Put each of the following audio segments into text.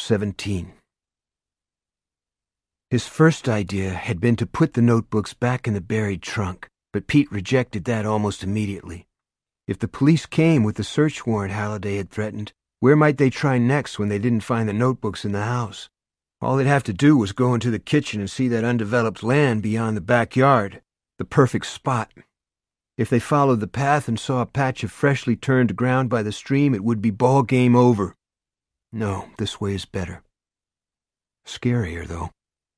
17. His first idea had been to put the notebooks back in the buried trunk, but Pete rejected that almost immediately. If the police came with the search warrant Halliday had threatened, where might they try next when they didn't find the notebooks in the house? All they'd have to do was go into the kitchen and see that undeveloped land beyond the backyard, the perfect spot. If they followed the path and saw a patch of freshly turned ground by the stream, it would be ball game over. No, this way is better. Scarier, though.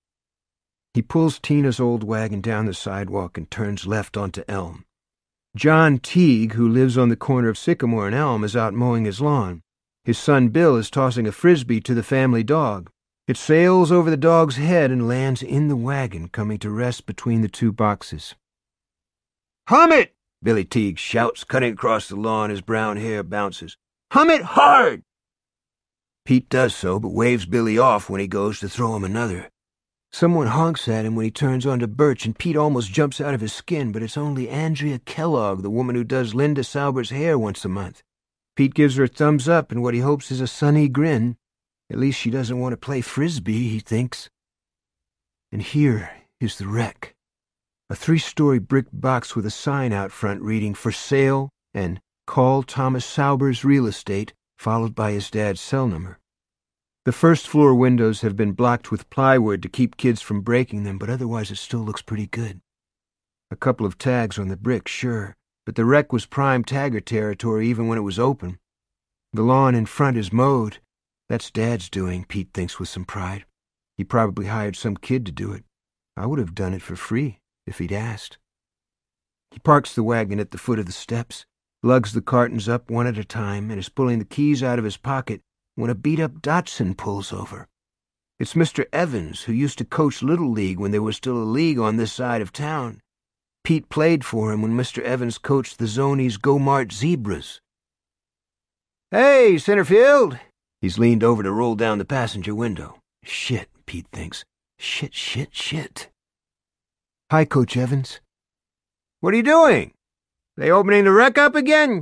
He pulls Tina's old wagon down the sidewalk and turns left onto Elm. John Teague, who lives on the corner of Sycamore and Elm, is out mowing his lawn. His son Bill is tossing a frisbee to the family dog. It sails over the dog's head and lands in the wagon, coming to rest between the two boxes. "Hum it!" Billy Teague shouts, cutting across the lawn. His brown hair bounces. "Hum it hard!" Pete does so, but waves Billy off when he goes to throw him another. Someone honks at him when he turns onto Birch, and Pete almost jumps out of his skin, but it's only Andrea Kellogg, the woman who does Linda Sauber's hair once a month. Pete gives her a thumbs up and what he hopes is a sunny grin. At least she doesn't want to play frisbee, he thinks. And here is the wreck. A 3-story brick box with a sign out front reading "For Sale" and "Call Thomas Sauber's Real Estate," followed by his dad's cell number. The first-floor windows have been blocked with plywood to keep kids from breaking them, but otherwise it still looks pretty good. A couple of tags on the brick, sure, but the wreck was prime tagger territory even when it was open. The lawn in front is mowed. That's Dad's doing, Pete thinks with some pride. He probably hired some kid to do it. I would have done it for free if he'd asked. He parks the wagon at the foot of the steps, lugs the cartons up one at a time, and is pulling the keys out of his pocket when a beat-up Datsun pulls over. It's Mr. Evans, who used to coach Little League when there was still a league on this side of town. Pete played for him when Mr. Evans coached the Zonies Go-Mart Zebras. "Hey, Centerfield!" He's leaned over to roll down the passenger window. Shit, Pete thinks. Shit. "Hi, Coach Evans." "What are you doing? They opening the wreck up again?"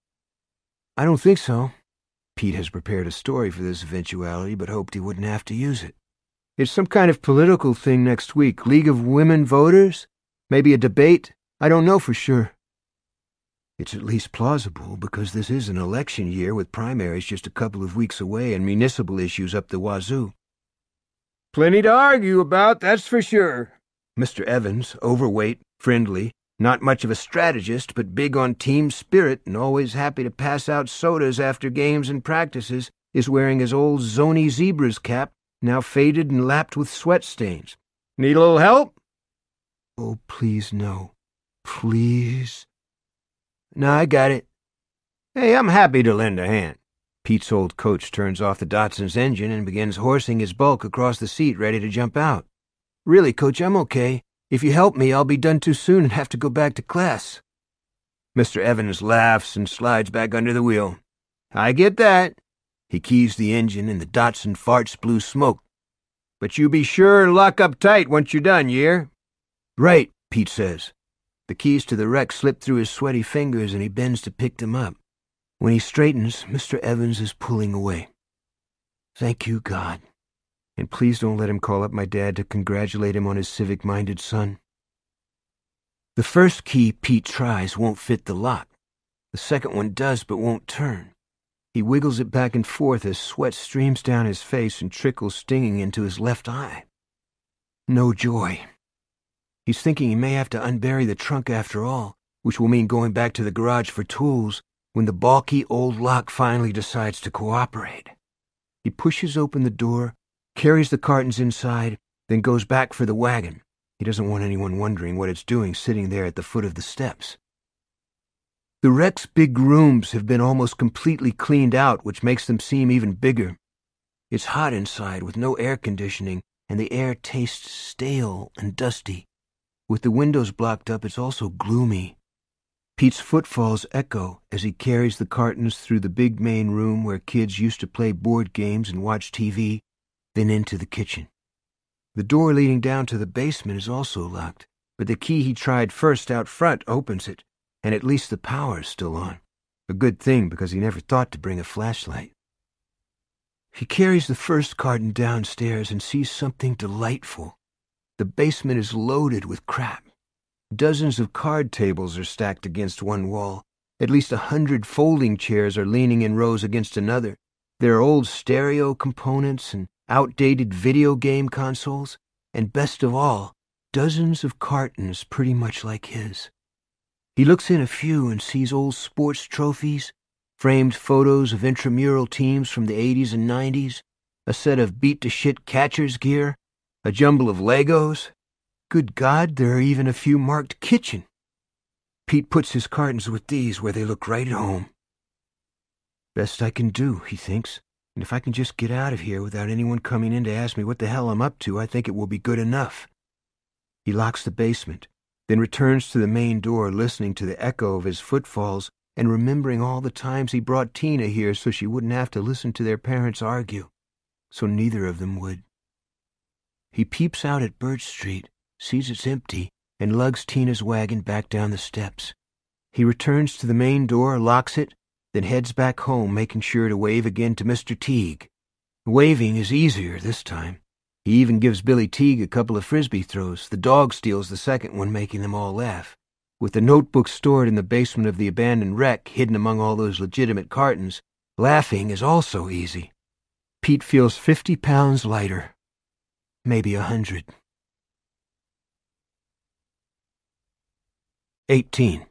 "I don't think so." Pete has prepared a story for this eventuality, but hoped he wouldn't have to use it. "It's some kind of political thing next week. League of Women Voters? Maybe a debate? I don't know for sure." It's at least plausible, because this is an election year with primaries just a couple of weeks away and municipal issues up the wazoo. "Plenty to argue about, that's for sure." Mr. Evans, overweight, friendly, not much of a strategist, but big on team spirit and always happy to pass out sodas after games and practices, is wearing his old Zony Zebras cap, now faded and lapped with sweat stains. "Need a little help?" "Oh, please, no. Please." "No, I got it." "Hey, I'm happy to lend a hand." Pete's old coach turns off the Datsun's engine and begins horsing his bulk across the seat, ready to jump out. "Really, Coach, I'm okay. If you help me, I'll be done too soon and have to go back to class." Mr. Evans laughs and slides back under the wheel. "I get that." He keys the engine and the Datsun farts blue smoke. "But you be sure and lock up tight once you're done, yeah?" "Right," Pete says. The keys to the wreck slip through his sweaty fingers and he bends to pick them up. When he straightens, Mr. Evans is pulling away. "Thank you, God. And please don't let him call up my dad to congratulate him on his civic-minded son." The first key Pete tries won't fit the lock. The second one does, but won't turn. He wiggles it back and forth as sweat streams down his face and trickles stinging into his left eye. No joy. He's thinking he may have to unbury the trunk after all, which will mean going back to the garage for tools, when the balky old lock finally decides to cooperate. He pushes open the door, carries the cartons inside, then goes back for the wagon. He doesn't want anyone wondering what it's doing sitting there at the foot of the steps. The wreck's big rooms have been almost completely cleaned out, which makes them seem even bigger. It's hot inside with no air conditioning, and the air tastes stale and dusty. With the windows blocked up, it's also gloomy. Pete's footfalls echo as he carries the cartons through the big main room where kids used to play board games and watch TV, then into the kitchen. The door leading down to the basement is also locked, but the key he tried first out front opens it, and at least the power is still on. A good thing, because he never thought to bring a flashlight. He carries the first carton downstairs and sees something delightful. The basement is loaded with crap. Dozens of card tables are stacked against one wall. At least 100 folding chairs are leaning in rows against another. There are old stereo components and outdated video game consoles, and best of all, dozens of cartons pretty much like his. He looks in a few and sees old sports trophies, framed photos of intramural teams from the 80s and 90s, a set of beat-to-shit catcher's gear, a jumble of Legos. Good God, there are even a few marked kitchen. Pete puts his cartons with these where they look right at home. Best I can do, he thinks, and if I can just get out of here without anyone coming in to ask me what the hell I'm up to, I think it will be good enough. He locks the basement, then returns to the main door, listening to the echo of his footfalls and remembering all the times he brought Tina here so she wouldn't have to listen to their parents argue, so neither of them would. He peeps out at Birch Street, sees it's empty, and lugs Tina's wagon back down the steps. He returns to the main door, locks it, then heads back home, making sure to wave again to Mr. Teague. Waving is easier this time. He even gives Billy Teague a couple of frisbee throws. The dog steals the second one, making them all laugh. With the notebook stored in the basement of the abandoned wreck, hidden among all those legitimate cartons, laughing is also easy. Pete feels 50 pounds lighter. Maybe 100. 18.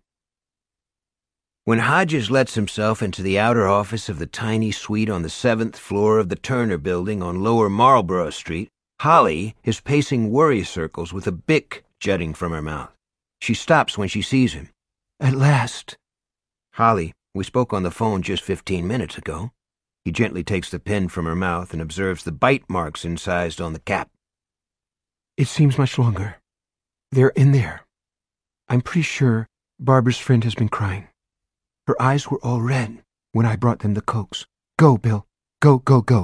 When Hodges lets himself into the outer office of the tiny suite on the 7th floor of the Turner Building on Lower Marlborough Street, Holly is pacing worry circles with a Bic jutting from her mouth. She stops when she sees him. At last. Holly, we spoke on the phone just 15 minutes ago. He gently takes the pen from her mouth and observes the bite marks incised on the cap. It seems much longer. They're in there. I'm pretty sure Barbara's friend has been crying. Her eyes were all red when I brought them the Cokes. Go, Bill. Go, go, go.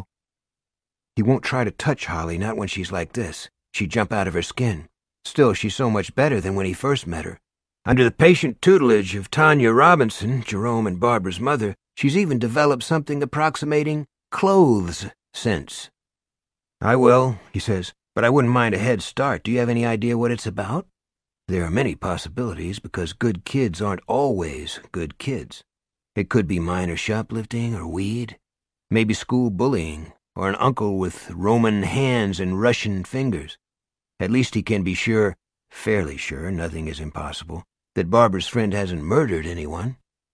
He won't try to touch Holly, not when she's like this. She'd jump out of her skin. Still, she's so much better than when he first met her. Under the patient tutelage of Tanya Robinson, Jerome and Barbara's mother, she's even developed something approximating clothes sense. I will, he says, but I wouldn't mind a head start. Do you have any idea what it's about? There are many possibilities because good kids aren't always good kids. It could be minor shoplifting or weed, maybe school bullying, or an uncle with Roman hands and Russian fingers. At least he can be sure, fairly sure, nothing is impossible, that Barbara's friend hasn't murdered anyone.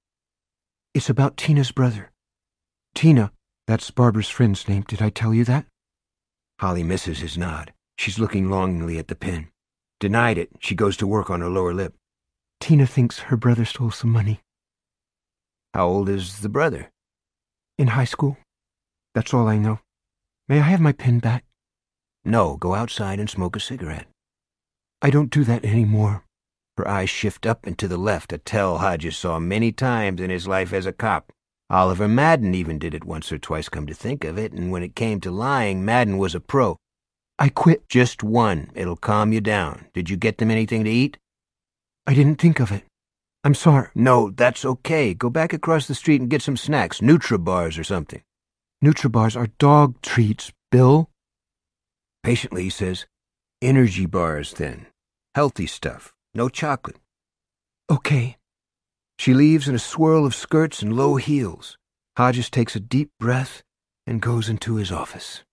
It's about Tina's brother. Tina, that's Barbara's friend's name. Did I tell you that? Holly misses his nod. She's looking longingly at the pen. Denied it, she goes to work on her lower lip. Tina thinks her brother stole some money. How old is the brother? In high school. That's all I know. May I have my pen back? No, go outside and smoke a cigarette. I don't do that anymore. Her eyes shift up and to the left, a tell Hodges saw many times in his life as a cop. Oliver Madden even did it once or twice, come to think of it, and when it came to lying, Madden was a pro. I quit. Just one. It'll calm you down. Did you get them anything to eat? I didn't think of it. I'm sorry. No, that's okay. Go back across the street and get some snacks, Nutribars or something. Nutribars are dog treats, Bill. Patiently, he says, energy bars, then. Healthy stuff. No chocolate. Okay. She leaves in a swirl of skirts and low heels. Hodges takes a deep breath and goes into his office.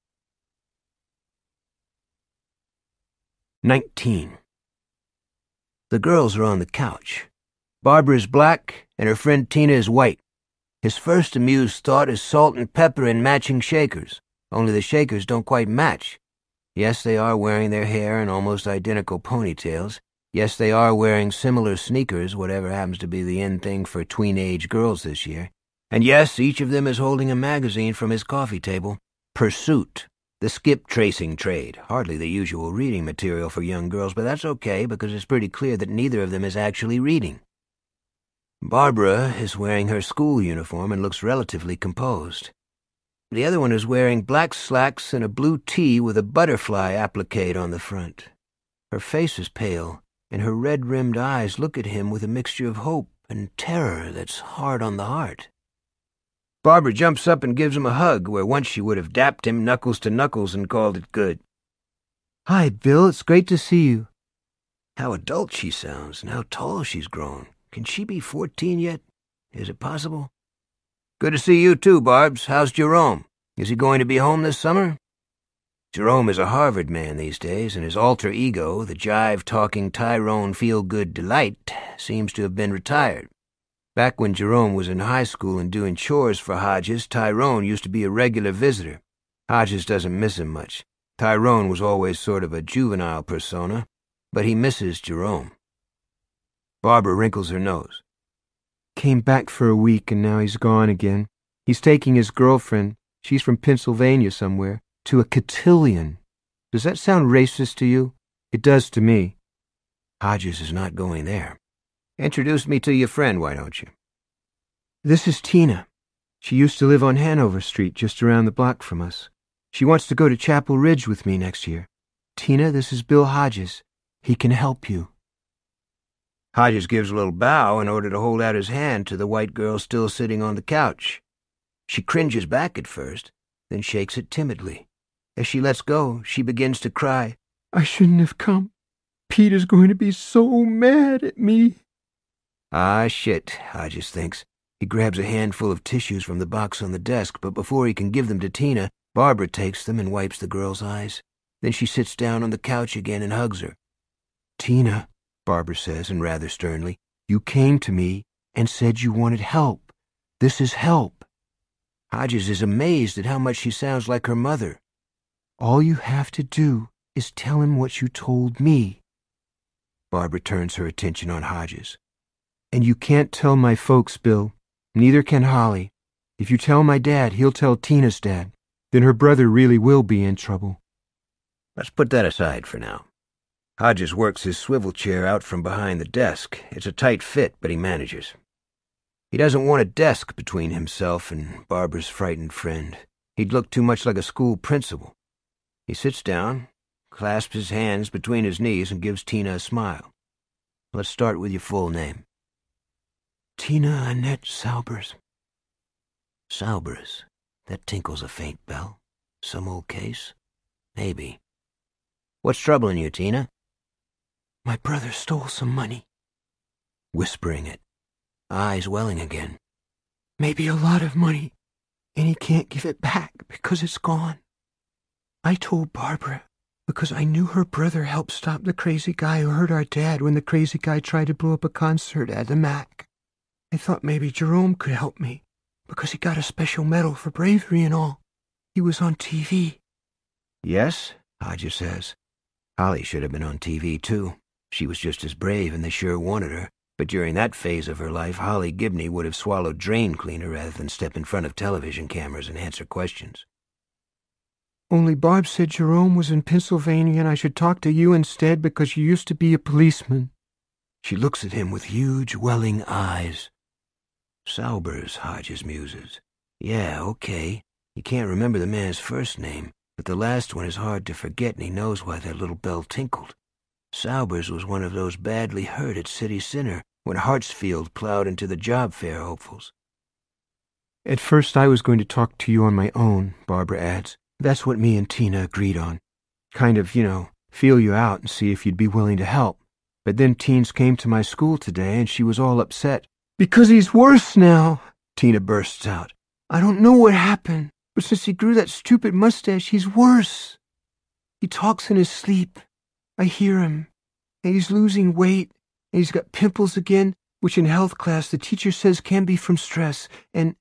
19. The girls are on the couch. Barbara is black, and her friend Tina is white. His first amused thought is salt and pepper in matching shakers, only the shakers don't quite match. Yes, they are wearing their hair in almost identical ponytails. Yes, they are wearing similar sneakers, whatever happens to be the in thing for tween-age girls this year. And yes, each of them is holding a magazine from his coffee table. Pursuit. The skip tracing trade. Hardly the usual reading material for young girls, but that's okay because it's pretty clear that neither of them is actually reading. Barbara is wearing her school uniform and looks relatively composed. The other one is wearing black slacks and a blue tee with a butterfly appliqué on the front. Her face is pale, and her red-rimmed eyes look at him with a mixture of hope and terror that's hard on the heart. Barbara jumps up and gives him a hug, where once she would have dapped him knuckles to knuckles and called it good. "Hi, Bill, it's great to see you." How adult she sounds, and how tall she's grown. Can she be 14 yet? Is it possible? "Good to see you too, Barbs. How's Jerome? Is he going to be home this summer?" Jerome is a Harvard man these days, and his alter ego, the jive-talking Tyrone Feel-Good Delight, seems to have been retired. Back when Jerome was in high school and doing chores for Hodges, Tyrone used to be a regular visitor. Hodges doesn't miss him much. Tyrone was always sort of a juvenile persona, but he misses Jerome. Barbara wrinkles her nose. "Came back for a week and now he's gone again. He's taking his girlfriend, she's from Pennsylvania somewhere, to a cotillion. Does that sound racist to you? It does to me." "Hodges is not going there. Introduce me to your friend, why don't you?" "This is Tina. She used to live on Hanover Street, just around the block from us. She wants to go to Chapel Ridge with me next year. Tina, this is Bill Hodges. He can help you." Hodges gives a little bow in order to hold out his hand to the white girl still sitting on the couch. She cringes back at first, then shakes it timidly. As she lets go, she begins to cry. "I shouldn't have come. Pete is going to be so mad at me." Ah, shit, Hodges thinks. He grabs a handful of tissues from the box on the desk, but before he can give them to Tina, Barbara takes them and wipes the girl's eyes. Then she sits down on the couch again and hugs her. "Tina," Barbara says, and rather sternly, "you came to me and said you wanted help. This is help." Hodges is amazed at how much she sounds like her mother. "All you have to do is tell him what you told me." Barbara turns her attention on Hodges. "And you can't tell my folks, Bill. Neither can Holly. If you tell my dad, he'll tell Tina's dad. Then her brother really will be in trouble." Let's put that aside for now. Hodges works his swivel chair out from behind the desk. It's a tight fit, but he manages. He doesn't want a desk between himself and Barbara's frightened friend. He'd look too much like a school principal. He sits down, clasps his hands between his knees, and gives Tina a smile. "Let's start with your full name." "Tina Annette Saubers." "Saubers. That tinkles a faint bell. Some old case? Maybe. What's troubling you, Tina?" "My brother stole some money." Whispering it, eyes welling again. "Maybe a lot of money, and he can't give it back because it's gone. I told Barbara because I knew her brother helped stop the crazy guy who hurt our dad when the crazy guy tried to blow up a concert at the MAC. I thought maybe Jerome could help me because he got a special medal for bravery and all. He was on TV." "Yes," Hodges says. "Holly should have been on TV, too. She was just as brave, and they sure wanted her. But during that phase of her life, Holly Gibney would have swallowed drain cleaner rather than step in front of television cameras and answer questions." "Only Barb said Jerome was in Pennsylvania and I should talk to you instead because you used to be a policeman." She looks at him with huge, welling eyes. "Saubers," Hodges muses. "Yeah, okay. He can't remember the man's first name, but the last one is hard to forget, and he knows why that little bell tinkled. Saubers was one of those badly hurt at City Center when Hartsfield plowed into the job fair hopefuls." "At first I was going to talk to you on my own," Barbara adds. "That's what me and Tina agreed on. Kind of, feel you out and see if you'd be willing to help. But then Teens came to my school today and she was all upset. 'Because he's worse now,' Tina bursts out. 'I don't know what happened, but since he grew that stupid mustache, he's worse. He talks in his sleep. I hear him. And he's losing weight, and he's got pimples again, which in health class the teacher says can be from stress, and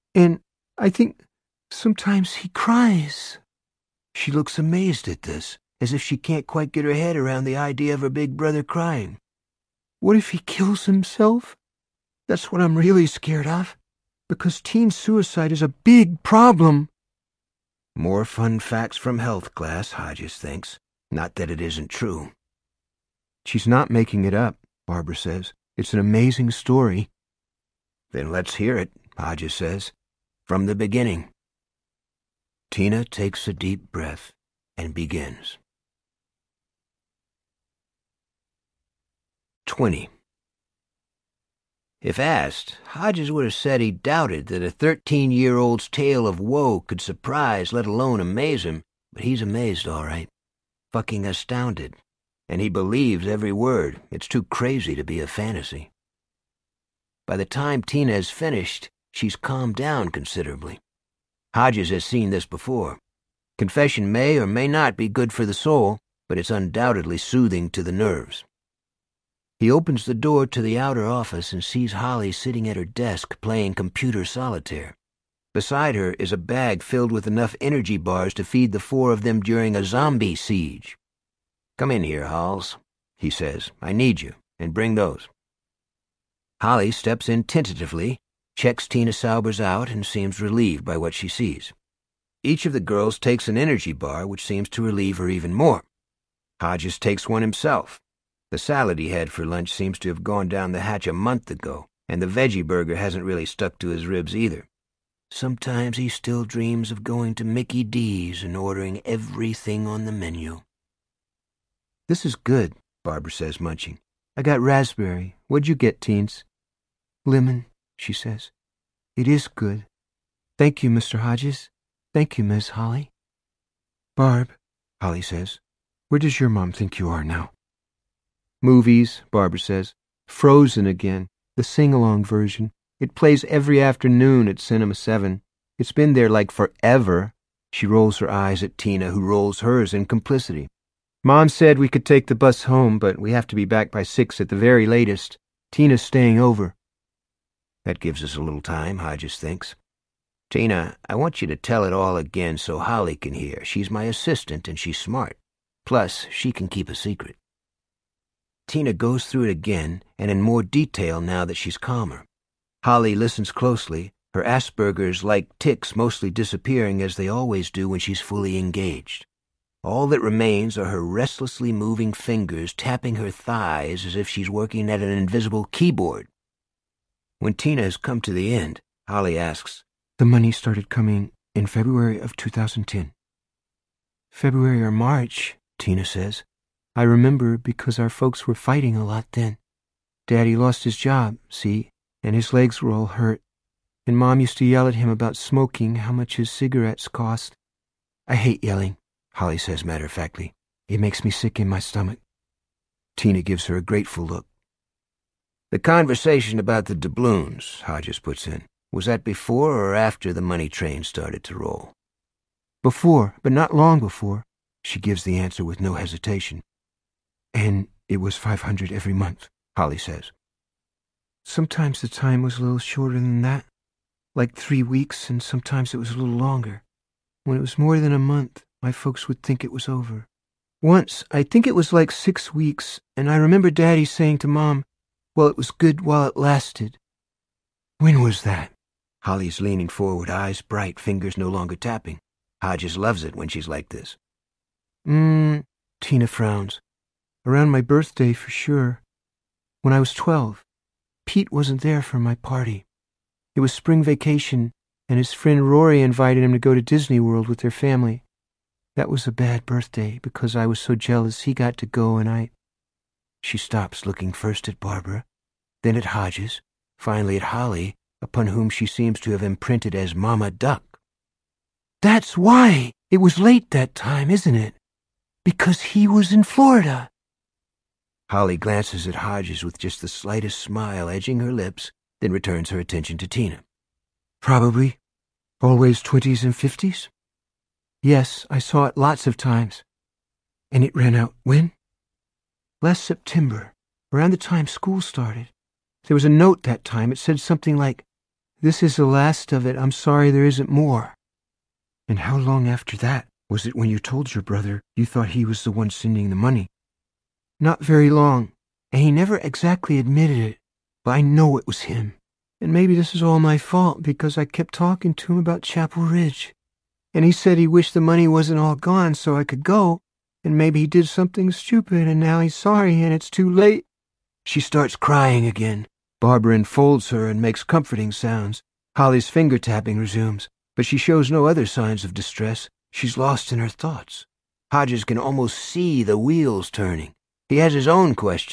I think sometimes he cries.'" She looks amazed at this, as if she can't quite get her head around the idea of her big brother crying. "What if he kills himself? That's what I'm really scared of, because teen suicide is a big problem." More fun facts from health class, Hodges thinks. Not that it isn't true. "She's not making it up," Barbara says. "It's an amazing story." "Then let's hear it," Hodges says. "From the beginning." Tina takes a deep breath and begins. 20. If asked, Hodges would have said he doubted that a 13-year-old's tale of woe could surprise, let alone amaze him, but he's amazed, all right. Fucking astounded. And he believes every word. It's too crazy to be a fantasy. By the time Tina is finished, she's calmed down considerably. Hodges has seen this before. Confession may or may not be good for the soul, but it's undoubtedly soothing to the nerves. He opens the door to the outer office and sees Holly sitting at her desk playing computer solitaire. Beside her is a bag filled with enough energy bars to feed the four of them during a zombie siege. "Come in here, Halls," he says. "I need you, and bring those." Holly steps in tentatively, checks Tina Saubers out, and seems relieved by what she sees. Each of the girls takes an energy bar, which seems to relieve her even more. Hodges takes one himself. The salad he had for lunch seems to have gone down the hatch a month ago, and the veggie burger hasn't really stuck to his ribs either. Sometimes he still dreams of going to Mickey D's and ordering everything on the menu. "This is good," Barbara says, munching. "I got raspberry. What'd you get, teens?" "Lemon," she says. "It is good. Thank you, Mr. Hodges. Thank you, Miss Holly." "Barb," Holly says, "where does your mom think you are now?" "Movies," Barbara says. "Frozen again, the sing-along version. It plays every afternoon at Cinema 7. It's been there like forever." She rolls her eyes at Tina, who rolls hers in complicity. "Mom said we could take the bus home, but we have to be back by 6 at the very latest. Tina's staying over." That gives us a little time, Hodges thinks. "Tina, I want you to tell it all again so Holly can hear. She's my assistant and she's smart. Plus, she can keep a secret." Tina goes through it again, and in more detail now that she's calmer. Holly listens closely, her Asperger's like tics mostly disappearing as they always do when she's fully engaged. All that remains are her restlessly moving fingers tapping her thighs as if she's working at an invisible keyboard. When Tina has come to the end, Holly asks, "The money started coming in February of 2010. "February or March," Tina says. "I remember because our folks were fighting a lot then. Daddy lost his job, see, and his legs were all hurt. And Mom used to yell at him about smoking, how much his cigarettes cost. I hate yelling," Holly says matter-of-factly. "It makes me sick in my stomach." Tina gives her a grateful look. "The conversation about the doubloons," Hodges puts in, "was that before or after the money train started to roll?" "Before, but not long before," she gives the answer with no hesitation. "And it was 500 every month," Holly says. "Sometimes the time was a little shorter than that, like 3 weeks, and sometimes it was a little longer. When it was more than a month, my folks would think it was over. Once, I think it was like 6 weeks, and I remember Daddy saying to Mom, 'Well, it was good while it lasted.'" "When was that?" Holly's leaning forward, eyes bright, fingers no longer tapping. Hodges loves it when she's like this. Tina frowns. "Around my birthday, for sure. When I was 12. Pete wasn't there for my party. It was spring vacation, and his friend Rory invited him to go to Disney World with their family. That was a bad birthday, because I was so jealous he got to go and I—" She stops, looking first at Barbara, then at Hodges, finally at Holly, upon whom she seems to have imprinted as Mama Duck. "That's why it was late that time, isn't it? Because he was in Florida." Holly glances at Hodges with just the slightest smile edging her lips, then returns her attention to Tina. "Probably. Always 20s and 50s? "Yes, I saw it lots of times." "And it ran out when?" "Last September, around the time school started. There was a note that time. It said something like, 'This is the last of it. I'm sorry there isn't more.'" "And how long after that was it when you told your brother you thought he was the one sending the money?" "Not very long, and he never exactly admitted it, but I know it was him. And maybe this is all my fault, because I kept talking to him about Chapel Ridge. And he said he wished the money wasn't all gone so I could go, and maybe he did something stupid, and now he's sorry, and it's too late." She starts crying again. Barbara enfolds her and makes comforting sounds. Holly's finger-tapping resumes, but she shows no other signs of distress. She's lost in her thoughts. Hodges can almost see the wheels turning. He has his own questions.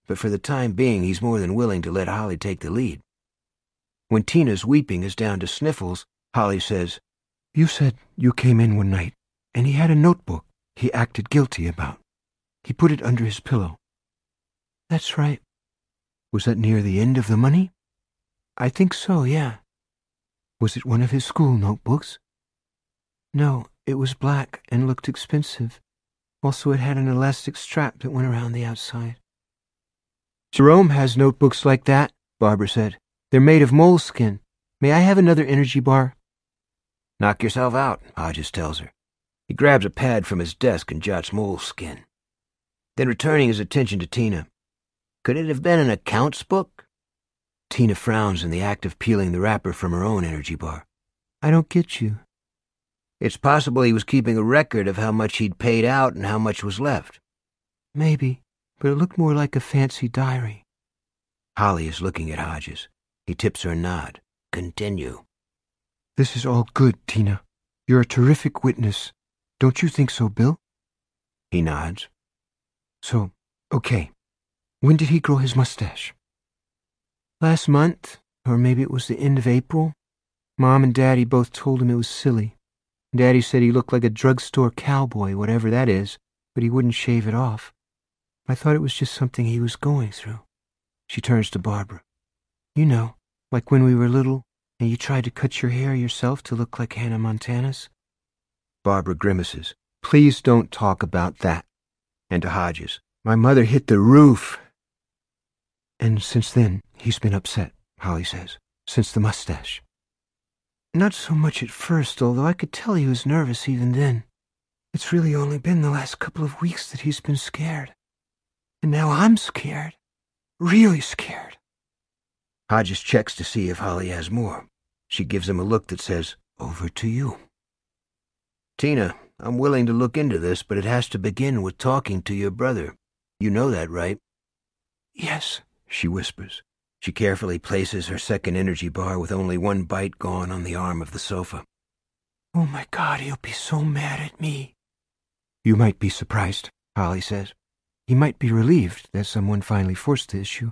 but for the time being he's more than willing to let Holly take the lead. When Tina's weeping is down to sniffles, Holly says, "You said you came in one night, and he had a notebook he acted guilty about. He put it under his pillow." "That's right." "Was that near the end of the money?" "I think so, yeah." "Was it one of his school notebooks?" "No, it was black and looked expensive. Also, it had an elastic strap that went around the outside." "Jerome has notebooks like that," Barbara said. "They're made of moleskin. May I have another energy bar?" "Knock yourself out," Hodges tells her. He grabs a pad from his desk and jots moleskin. Then returning his attention to Tina, "Could it have been an accounts book?" Tina frowns in the act of peeling the wrapper from her own energy bar. "I don't get you." "It's possible he was keeping a record of how much he'd paid out and how much was left." "Maybe, but it looked more like a fancy diary." Holly is looking at Hodges. He tips her a nod. "Continue." "This is all good, Tina. You're a terrific witness. Don't you think so, Bill?" He nods. "So, okay. When did he grow his mustache?" "Last month, or maybe it was the end of April. Mom and Daddy both told him it was silly. Daddy said he looked like a drugstore cowboy, whatever that is, but he wouldn't shave it off. I thought it was just something he was going through." She turns to Barbara. "You know, like when we were little, and you tried to cut your hair yourself to look like Hannah Montana's?" Barbara grimaces. "Please don't talk about that." And to Hodges, "My mother hit the roof." "And since then, he's been upset," Holly says. "Since the mustache." "Not so much at first, although I could tell he was nervous even then. It's really only been the last couple of weeks that he's been scared. And now I'm scared. Really scared." Hodges checks to see if Holly has more. She gives him a look that says, "Over to you." "Tina, I'm willing to look into this, but it has to begin with talking to your brother. You know that, right?" "Yes," she whispers. She carefully places her second energy bar with only one bite gone on the arm of the sofa. "Oh my God, he'll be so mad at me." "You might be surprised," Holly says. "He might be relieved that someone finally forced the issue."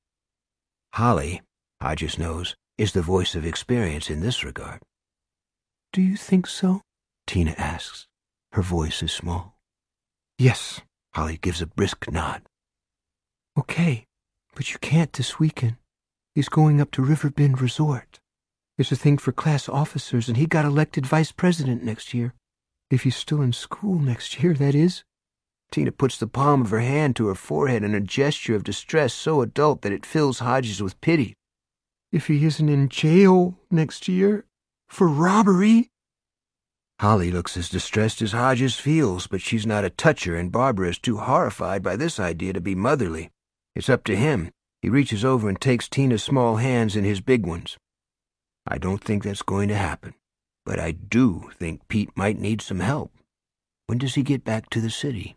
Holly, Hodges knows, is the voice of experience in this regard. "Do you think so?" Tina asks. Her voice is small. "Yes," Holly gives a brisk nod. "Okay, but you can't this weekend. He's going up to Riverbend Resort. It's a thing for class officers, and he got elected vice president next year. If he's still in school next year, that is." Tina puts the palm of her hand to her forehead in a gesture of distress so adult that it fills Hodges with pity. "If he isn't in jail next year for robbery?" Holly looks as distressed as Hodges feels, but she's not a toucher, and Barbara is too horrified by this idea to be motherly. It's up to him. He reaches over and takes Tina's small hands in his big ones. "I don't think that's going to happen, but I do think Pete might need some help. When does he get back to the city?"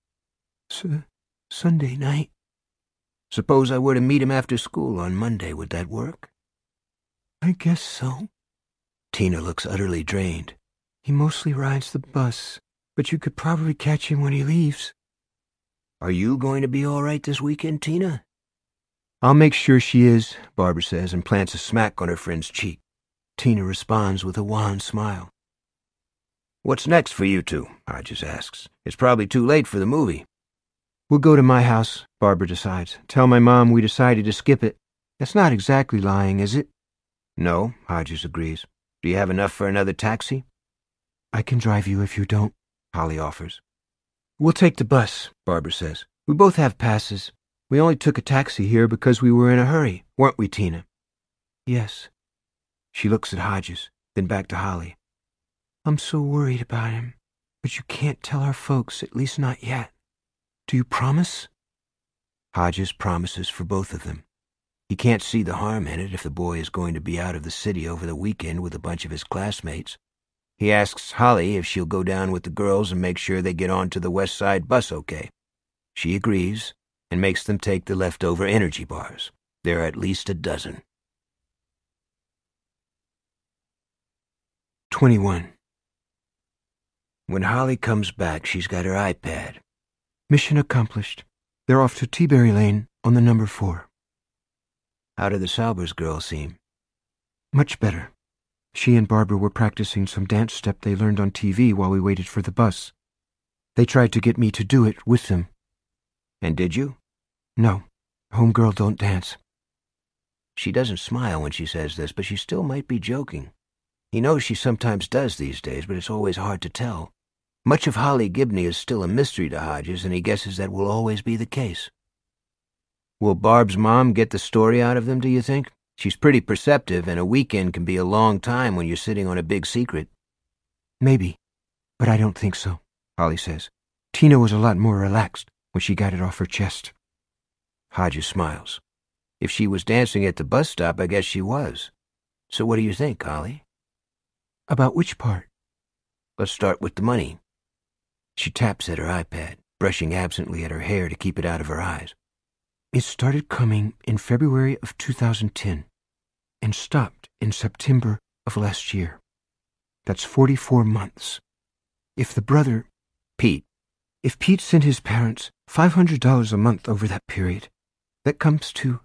Sunday night." "Suppose I were to meet him after school on Monday, would that work?" "I guess so." Tina looks utterly drained. "He mostly rides the bus, but you could probably catch him when he leaves." "Are you going to be all right this weekend, Tina?" "I'll make sure she is," Barbara says, and plants a smack on her friend's cheek. Tina responds with a wan smile. "What's next for you two?" Hodges asks. "It's probably too late for the movie." "We'll go to my house," Barbara decides. "Tell my mom we decided to skip it. That's not exactly lying, is it?" "No," Hodges agrees. "Do you have enough for another taxi?" "I can drive you if you don't," Holly offers. "We'll take the bus," Barbara says. "We both have passes. We only took a taxi here because we were in a hurry, weren't we, Tina?" "Yes." She looks at Hodges, then back to Holly. "I'm so worried about him, but you can't tell our folks, at least not yet. Do you promise?" Hodges promises for both of them. He can't see the harm in it if the boy is going to be out of the city over the weekend with a bunch of his classmates. He asks Holly if she'll go down with the girls and make sure they get on to the West Side bus okay. She agrees and makes them take the leftover energy bars. There are at least a dozen. 21. When Holly comes back, she's got her iPad. "Mission accomplished. They're off to Teaberry Lane on the number 4. How did the Salbers girl seem? Much better. She and Barbara were practicing some dance step they learned on TV while we waited for the bus. They tried to get me to do it with them. And did you? No. Homegirl don't dance. She doesn't smile when she says this, but she still might be joking. He knows she sometimes does these days, but it's always hard to tell. Much of Holly Gibney is still a mystery to Hodges, and he guesses that will always be the case. Will Barb's mom get the story out of them, do you think? She's pretty perceptive, and a weekend can be a long time when you're sitting on a big secret. Maybe, but I don't think so, Holly says. Tina was a lot more relaxed when she got it off her chest. Hodges smiles. If she was dancing at the bus stop, I guess she was. So what do you think, Holly? About which part? Let's start with the money. She taps at her iPad, brushing absently at her hair to keep it out of her eyes. It started coming in February of 2010 and stopped in September of last year. That's 44 months. If the brother, Pete, if Pete sent his parents $500 a month over that period, that comes to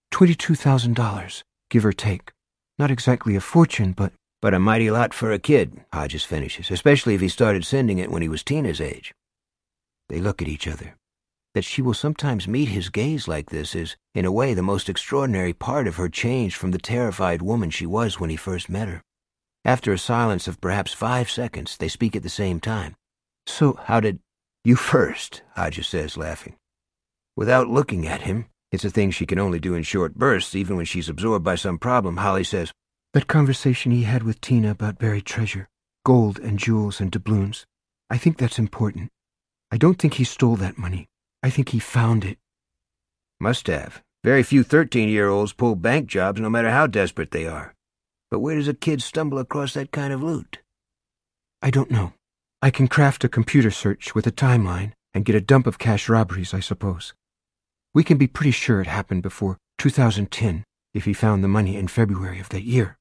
$22,000, give or take. Not exactly a fortune, but a mighty lot for a kid, Hodges finishes, especially if he started sending it when he was Tina's age. They look at each other. That she will sometimes meet his gaze like this is, in a way, the most extraordinary part of her change from the terrified woman she was when he first met her. After a silence of perhaps 5 seconds, they speak at the same time. So how did... You first, Hodges says, laughing. Without looking at him, it's a thing she can only do in short bursts, even when she's absorbed by some problem, Holly says, that conversation he had with Tina about buried treasure, gold and jewels and doubloons, I think that's important. I don't think he stole that money. I think he found it. Must have. Very few 13-year-olds pull bank jobs no matter how desperate they are. But where does a kid stumble across that kind of loot? I don't know. I can craft a computer search with a timeline and get a dump of cash robberies, I suppose. We can be pretty sure it happened before 2010 if he found the money in February of that year.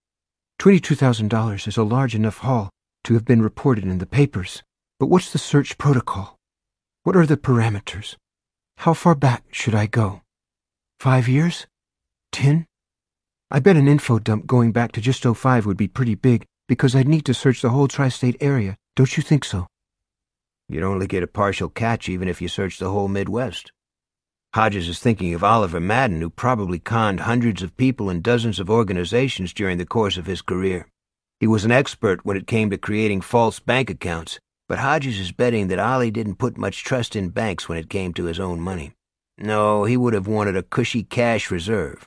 $22,000 is a large enough haul to have been reported in the papers, but what's the search protocol? What are the parameters? How far back should I go? 5 years? 10? I bet an info dump going back to just '05 would be pretty big because I'd need to search the whole tri-state area. Don't you think so? You'd only get a partial catch even if you searched the whole Midwest. Hodges is thinking of Oliver Madden, who probably conned hundreds of people and dozens of organizations during the course of his career. He was an expert when it came to creating false bank accounts, but Hodges is betting that Ollie didn't put much trust in banks when it came to his own money. No, he would have wanted a cushy cash reserve.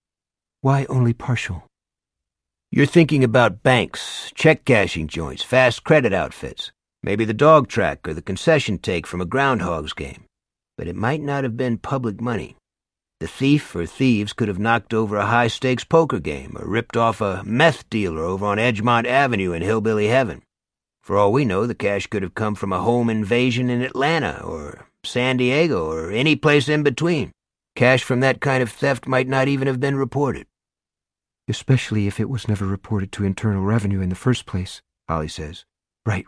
Why only partial? You're thinking about banks, check cashing joints, fast credit outfits, maybe the dog track or the concession take from a Groundhogs game. But it might not have been public money. The thief or thieves could have knocked over a high-stakes poker game or ripped off a meth dealer over on Edgemont Avenue in Hillbilly Heaven. For all we know, the cash could have come from a home invasion in Atlanta or San Diego or any place in between. Cash from that kind of theft might not even have been reported. Especially if it was never reported to Internal Revenue in the first place, Holly says. Right.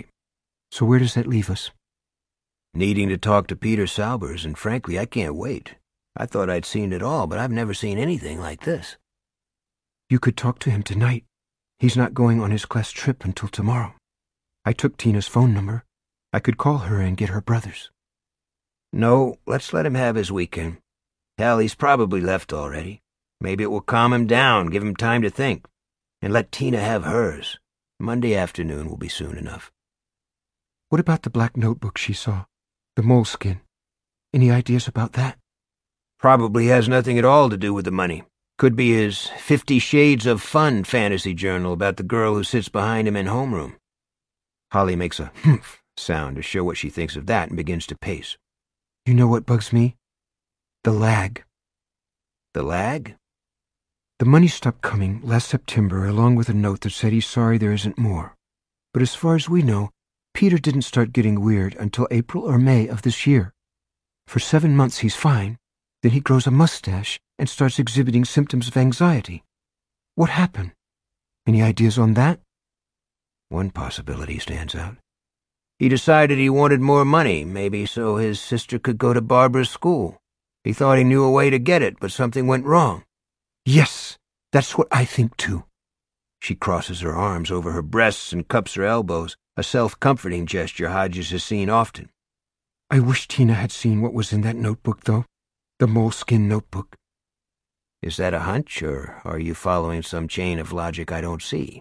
So where does that leave us? Needing to talk to Peter Salbers, and frankly, I can't wait. I thought I'd seen it all, but I've never seen anything like this. You could talk to him tonight. He's not going on his class trip until tomorrow. I took Tina's phone number. I could call her and get her brother's. No, let's let him have his weekend. Hell, he's probably left already. Maybe it will calm him down, give him time to think. And let Tina have hers. Monday afternoon will be soon enough. What about the black notebook she saw? The moleskin. Any ideas about that? Probably has nothing at all to do with the money. Could be his 50 Shades of Fun fantasy journal about the girl who sits behind him in homeroom. Holly makes a humph sound to show what she thinks of that and begins to pace. You know what bugs me? The lag. The lag? The money stopped coming last September along with a note that said he's sorry there isn't more. But as far as we know, Peter didn't start getting weird until April or May of this year. For 7 months he's fine. Then he grows a mustache and starts exhibiting symptoms of anxiety. What happened? Any ideas on that? One possibility stands out. He decided he wanted more money, maybe so his sister could go to Barbara's school. He thought he knew a way to get it, but something went wrong. Yes, that's what I think too. She crosses her arms over her breasts and cups her elbows, a self-comforting gesture Hodges has seen often. I wish Tina had seen what was in that notebook, though. The moleskin notebook. Is that a hunch, or are you following some chain of logic I don't see?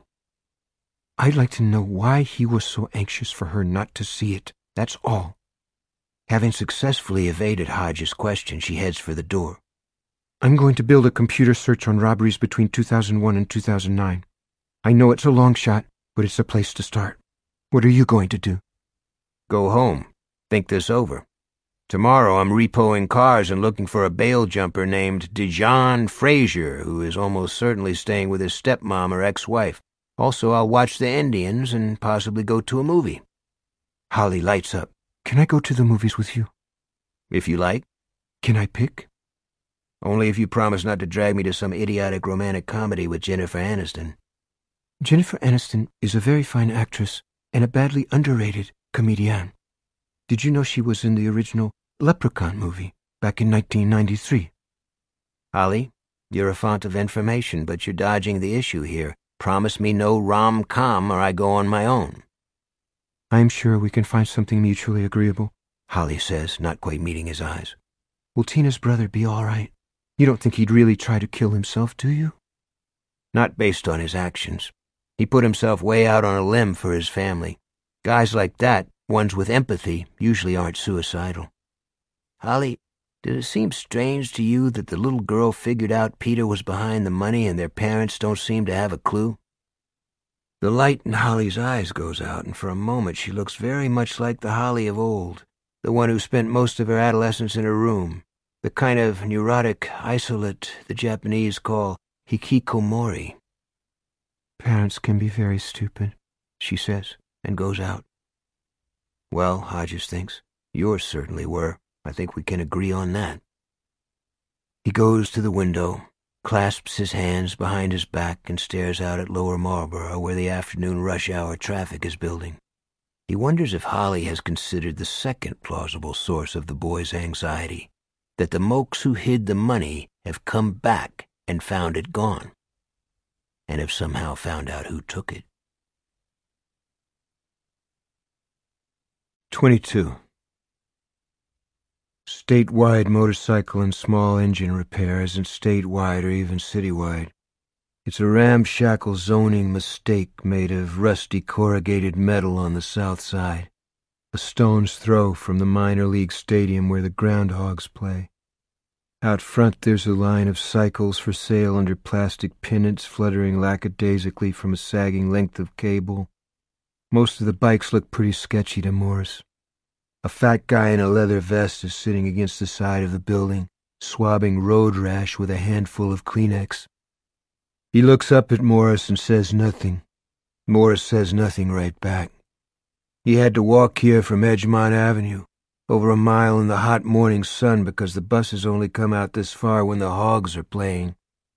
I'd like to know why he was so anxious for her not to see it, that's all. Having successfully evaded Hodges' question, she heads for the door. I'm going to build a computer search on robberies between 2001 and 2009. I know it's a long shot, but it's a place to start. What are you going to do? Go home. Think this over. Tomorrow I'm repoing cars and looking for a bail jumper named Dijon Frazier, who is almost certainly staying with his stepmom or ex-wife. Also, I'll watch the Indians and possibly go to a movie. Holly lights up. Can I go to the movies with you? If you like. Can I pick? Only if you promise not to drag me to some idiotic romantic comedy with Jennifer Aniston. Jennifer Aniston is a very fine actress and a badly underrated comedienne. Did you know she was in the original Leprechaun movie back in 1993? Holly, you're a font of information, but you're dodging the issue here. Promise me no rom-com or I go on my own. I'm sure we can find something mutually agreeable, Holly says, not quite meeting his eyes. Will Tina's brother be all right? You don't think he'd really try to kill himself, do you? Not based on his actions. He put himself way out on a limb for his family. Guys like that, ones with empathy, usually aren't suicidal. Holly, did it seem strange to you that the little girl figured out Peter was behind the money and their parents don't seem to have a clue? The light in Holly's eyes goes out, and for a moment she looks very much like the Holly of old, the one who spent most of her adolescence in her room, the kind of neurotic isolate the Japanese call hikikomori. Parents can be very stupid, she says, and goes out. Well, Hodges thinks, yours certainly were. I think we can agree on that. He goes to the window, clasps his hands behind his back, and stares out at Lower Marlborough, where the afternoon rush hour traffic is building. He wonders if Holly has considered the second plausible source of the boy's anxiety, that the mokes who hid the money have come back and found it gone, and have somehow found out who took it. 22. Statewide motorcycle and small engine repair isn't statewide or even citywide. It's a ramshackle zoning mistake made of rusty corrugated metal on the south side, a stone's throw from the minor league stadium where the Groundhogs play. Out front there's a line of cycles for sale under plastic pennants fluttering lackadaisically from a sagging length of cable. Most of the bikes look pretty sketchy to Morris. A fat guy in a leather vest is sitting against the side of the building, swabbing road rash with a handful of Kleenex. He looks up at Morris and says nothing. Morris says nothing right back. He had to walk here from Edgemont Avenue, over a mile in the hot morning sun because the buses only come out this far when the Hogs are playing.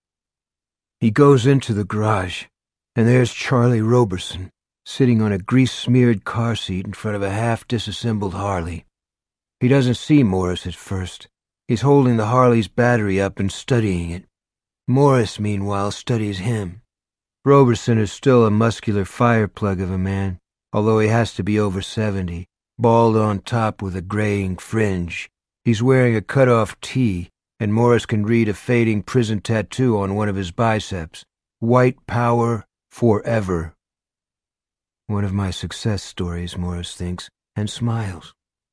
He goes into the garage, and there's Charlie Roberson, sitting on a grease-smeared car seat in front of a half-disassembled Harley. He doesn't see Morris at first. He's holding the Harley's battery up and studying it. Morris, meanwhile, studies him. Roberson is still a muscular fireplug of a man, although he has to be over 70, bald on top with a graying fringe. He's wearing a cut-off tee, and Morris can read a fading prison tattoo on one of his biceps. White power forever. One of my success stories, Morris thinks, and smiles.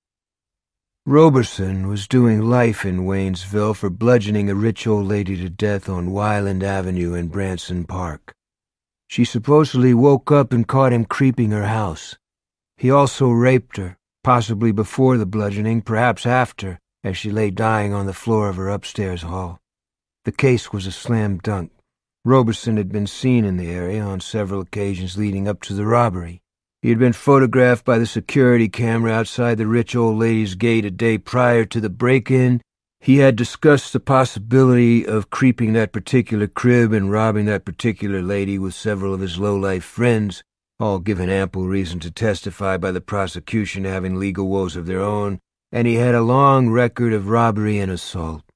Roberson was doing life in Waynesville for bludgeoning a rich old lady to death on Wyland Avenue in Branson Park. She supposedly woke up and caught him creeping her house. He also raped her, possibly before the bludgeoning, perhaps after, as she lay dying on the floor of her upstairs hall. The case was a slam dunk. Roberson had been seen in the area on several occasions leading up to the robbery. He had been photographed by the security camera outside the rich old lady's gate a day prior to the break-in. He had discussed the possibility of creeping that particular crib and robbing that particular lady with several of his low-life friends, all given ample reason to testify by the prosecution having legal woes of their own, and he had a long record of robbery and assault.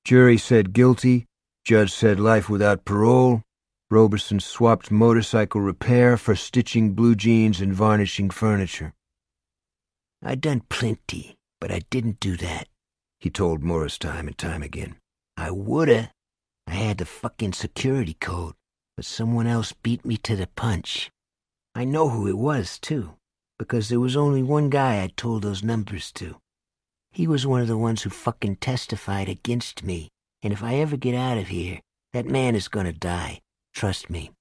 Jury said guilty. Judge said life without parole. Roberson swapped motorcycle repair for stitching blue jeans and varnishing furniture. "I done plenty, but I didn't do that," he told Morris time and time again. "I woulda. I had the fucking security code, but someone else beat me to the punch. I know who it was, too, because there was only one guy I told those numbers to. He was one of the ones who fucking testified against me, and if I ever get out of here, that man is gonna die. Trust me."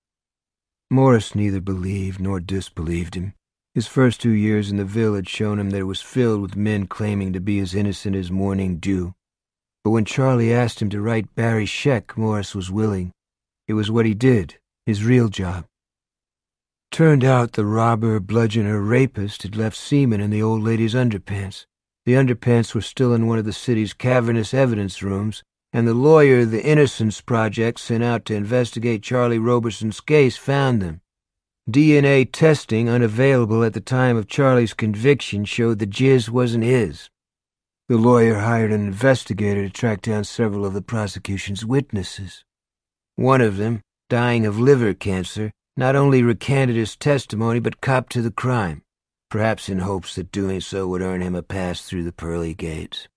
Morris neither believed nor disbelieved him. His first 2 years in the Ville had shown him that it was filled with men claiming to be as innocent as morning dew. But when Charlie asked him to write Barry's check, Morris was willing. It was what he did, his real job. Turned out the robber, bludgeoner, rapist had left semen in the old lady's underpants. The underpants were still in one of the city's cavernous evidence rooms, and the lawyer the Innocence Project sent out to investigate Charlie Roberson's case found them. DNA testing, unavailable at the time of Charlie's conviction, showed the jizz wasn't his. The lawyer hired an investigator to track down several of the prosecution's witnesses. One of them, dying of liver cancer, not only recanted his testimony but copped to the crime, perhaps in hopes that doing so would earn him a pass through the pearly gates.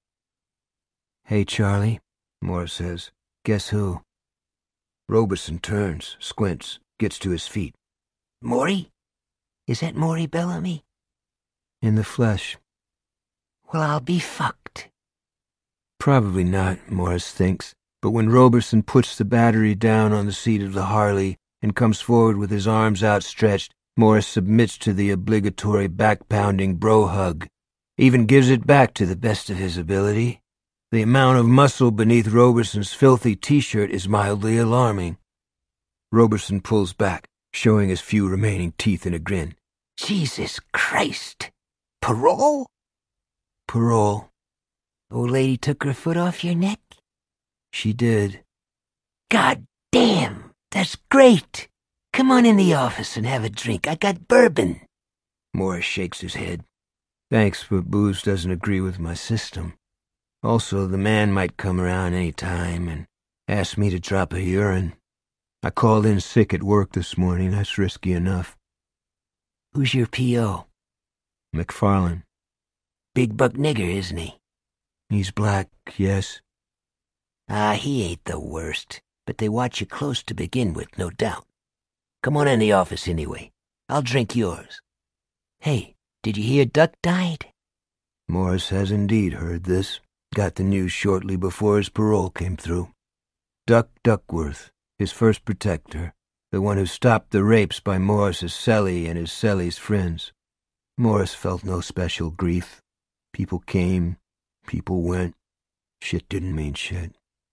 "Hey, Charlie," Morris says. "Guess who?" Roberson turns, squints, gets to his feet. "Maury? Is that Maury Bellamy?" "In the flesh." "Well, I'll be fucked." Probably not, Morris thinks, but when Roberson puts the battery down on the seat of the Harley and comes forward with his arms outstretched, Morris submits to the obligatory back-pounding bro hug, even gives it back to the best of his ability. The amount of muscle beneath Roberson's filthy T-shirt is mildly alarming. Roberson pulls back, showing his few remaining teeth in a grin. "Jesus Christ! Parole?" "Parole." "Old lady took her foot off your neck?" "She did." "God damn! That's great! Come on in the office and have a drink. I got bourbon." Morris shakes his head. "Thanks, but booze doesn't agree with my system. Also, the man might come around any time and ask me to drop a urine. I called in sick at work this morning. That's risky enough." "Who's your P.O.? McFarlane." "Big buck nigger, isn't he?" "He's black, yes." "Ah, he ain't the worst, but they watch you close to begin with, no doubt. Come on in the office anyway. I'll drink yours. Hey, did you hear Duck died?" Morris has indeed heard this. Got the news shortly before his parole came through. Duck Duckworth, his first protector, the one who stopped the rapes by Morris's cellie and his cellie's friends. Morris felt no special grief. People came, people went. Shit didn't mean shit.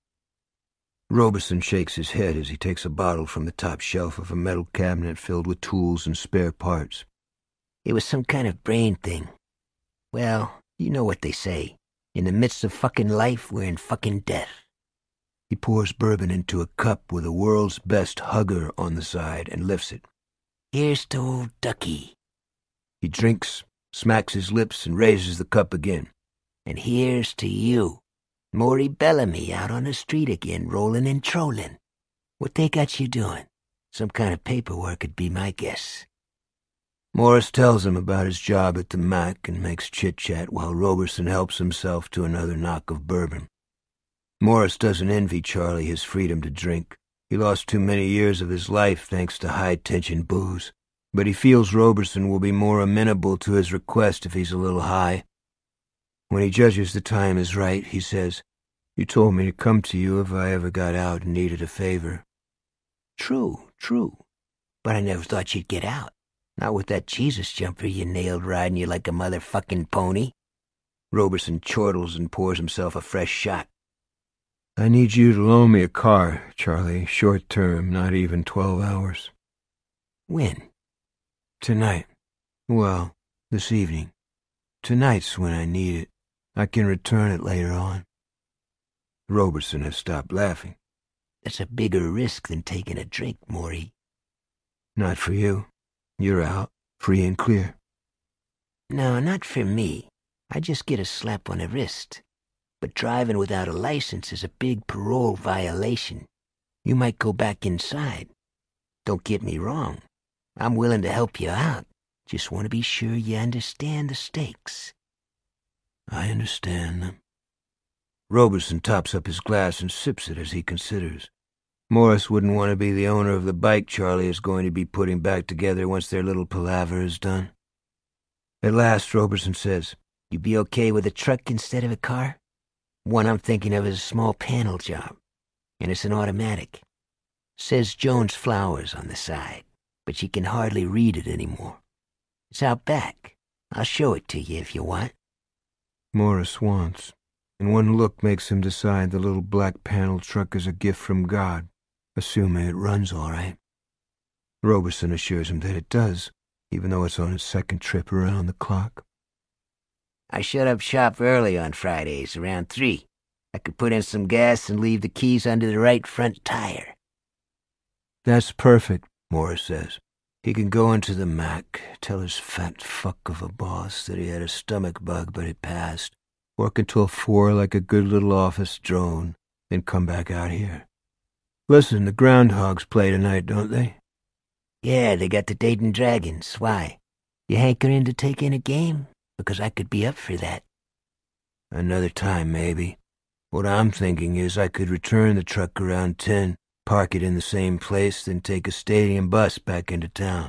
Roberson shakes his head as he takes a bottle from the top shelf of a metal cabinet filled with tools and spare parts. "It was some kind of brain thing. Well, you know what they say. In the midst of fucking life, we're in fucking death." He pours bourbon into a cup with a world's best hugger on the side and lifts it. "Here's to old Ducky." He drinks, smacks his lips, and raises the cup again. "And here's to you. Maury Bellamy out on the street again, rolling and trolling. What they got you doing? Some kind of paperwork would be my guess." Morris tells him about his job at the Mac and makes chit-chat while Roberson helps himself to another knock of bourbon. Morris doesn't envy Charlie his freedom to drink. He lost too many years of his life thanks to high-tension booze, but he feels Roberson will be more amenable to his request if he's a little high. When he judges the time is right, he says, "You told me to come to you if I ever got out and needed a favor." True. But I never thought you'd get out. Not with that Jesus jumper you nailed riding you like a motherfucking pony." Roberson chortles and pours himself a fresh shot. "I need you to loan me a car, Charlie. Short term, not even 12 hours. "When?" "Tonight. Well, this evening. Tonight's when I need it. I can return it later on." Roberson has stopped laughing. "That's a bigger risk than taking a drink, Maury." "Not for you. You're out, free and clear." "No, not for me. I just get a slap on the wrist. But driving without a license is a big parole violation. You might go back inside. Don't get me wrong. I'm willing to help you out. Just want to be sure you understand the stakes." "I understand them." Roberson tops up his glass and sips it as he considers. Morris wouldn't want to be the owner of the bike Charlie is going to be putting back together once their little palaver is done. At last, Roberson says, "You be okay with a truck instead of a car? One I'm thinking of is a small panel job, and it's an automatic. Says Jones Flowers on the side, but you can hardly read it anymore. It's out back. I'll show it to you if you want." Morris wants, and one look makes him decide the little black panel truck is a gift from God, assuming it runs all right. Roberson assures him that it does, even though it's on its second trip around the clock. "I shut up shop early on Fridays, around 3. I could put in some gas and leave the keys under the right front tire." "That's perfect," Morris says. He can go into the Mac, tell his fat fuck of a boss that he had a stomach bug but it passed, work until 4 like a good little office drone, then come back out here. "Listen, the Groundhogs play tonight, don't they?" "Yeah, they got the Dayton Dragons. Why? You hankering to take in a game? Because I could be up for that." "Another time, maybe. What I'm thinking is I could return the truck around 10, park it in the same place, then take a stadium bus back into town."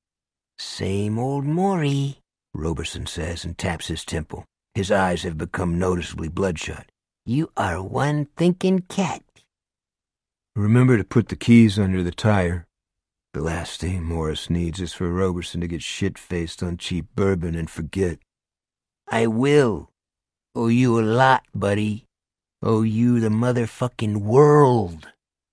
"Same old Maury," Roberson says and taps his temple. His eyes have become noticeably bloodshot. "You are one thinking cat." "Remember to put the keys under the tire." The last thing Morris needs is for Roberson to get shit-faced on cheap bourbon and forget. "I will. Owe you a lot, buddy. Owe you the motherfucking world."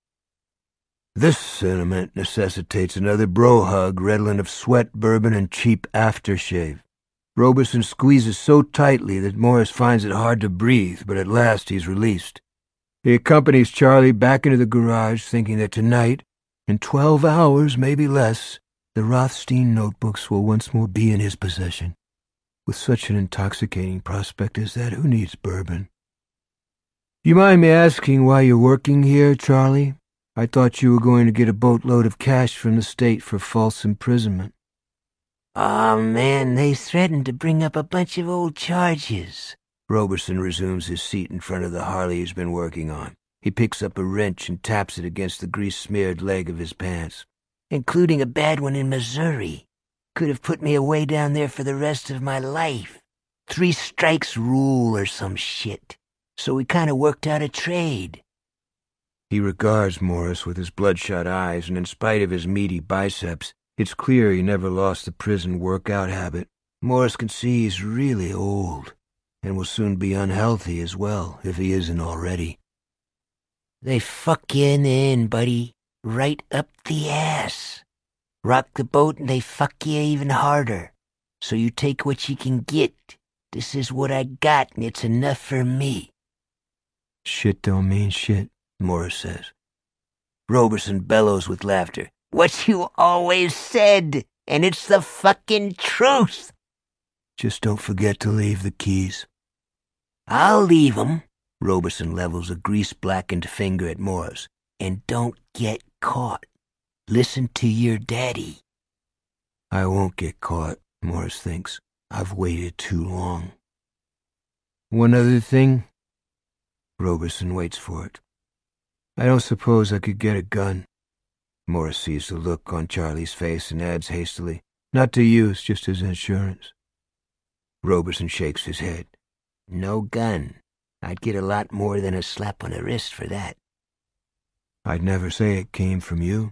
This sentiment necessitates another bro hug redolent of sweat, bourbon, and cheap aftershave. Roberson squeezes so tightly that Morris finds it hard to breathe, but at last he's released. He accompanies Charlie back into the garage, thinking that tonight, in 12 hours, maybe less, the Rothstein notebooks will once more be in his possession. With such an intoxicating prospect as that, who needs bourbon? "You mind me asking why you're working here, Charlie? I thought you were going to get a boatload of cash from the state for false imprisonment." "Aw, man, they threatened to bring up a bunch of old charges." Roberson resumes his seat in front of the Harley he's been working on. He picks up a wrench and taps it against the grease-smeared leg of his pants. "Including a bad one in Missouri. Could have put me away down there for the rest of my life. 3 strikes rule or some shit. So we kind of worked out a trade." He regards Morris with his bloodshot eyes, and in spite of his meaty biceps, it's clear he never lost the prison workout habit. Morris can see he's really old, and will soon be unhealthy as well, if he isn't already. "They fuck you in the end, buddy. Right up the ass. Rock the boat and they fuck you even harder. So you take what you can get. This is what I got, and it's enough for me." "Shit don't mean shit," Morris says. Roberson bellows with laughter. "What you always said, and it's the fucking truth." "Just don't forget to leave the keys." "I'll leave 'em." Roberson levels a grease-blackened finger at Morris. "And don't get caught. Listen to your daddy." I won't get caught, Morris thinks. I've waited too long. "One other thing." Roberson waits for it. "I don't suppose I could get a gun." Morris sees the look on Charlie's face and adds hastily, "Not to use, just as insurance." Roberson shakes his head. "No gun. I'd get a lot more than a slap on the wrist for that." "I'd never say it came from you."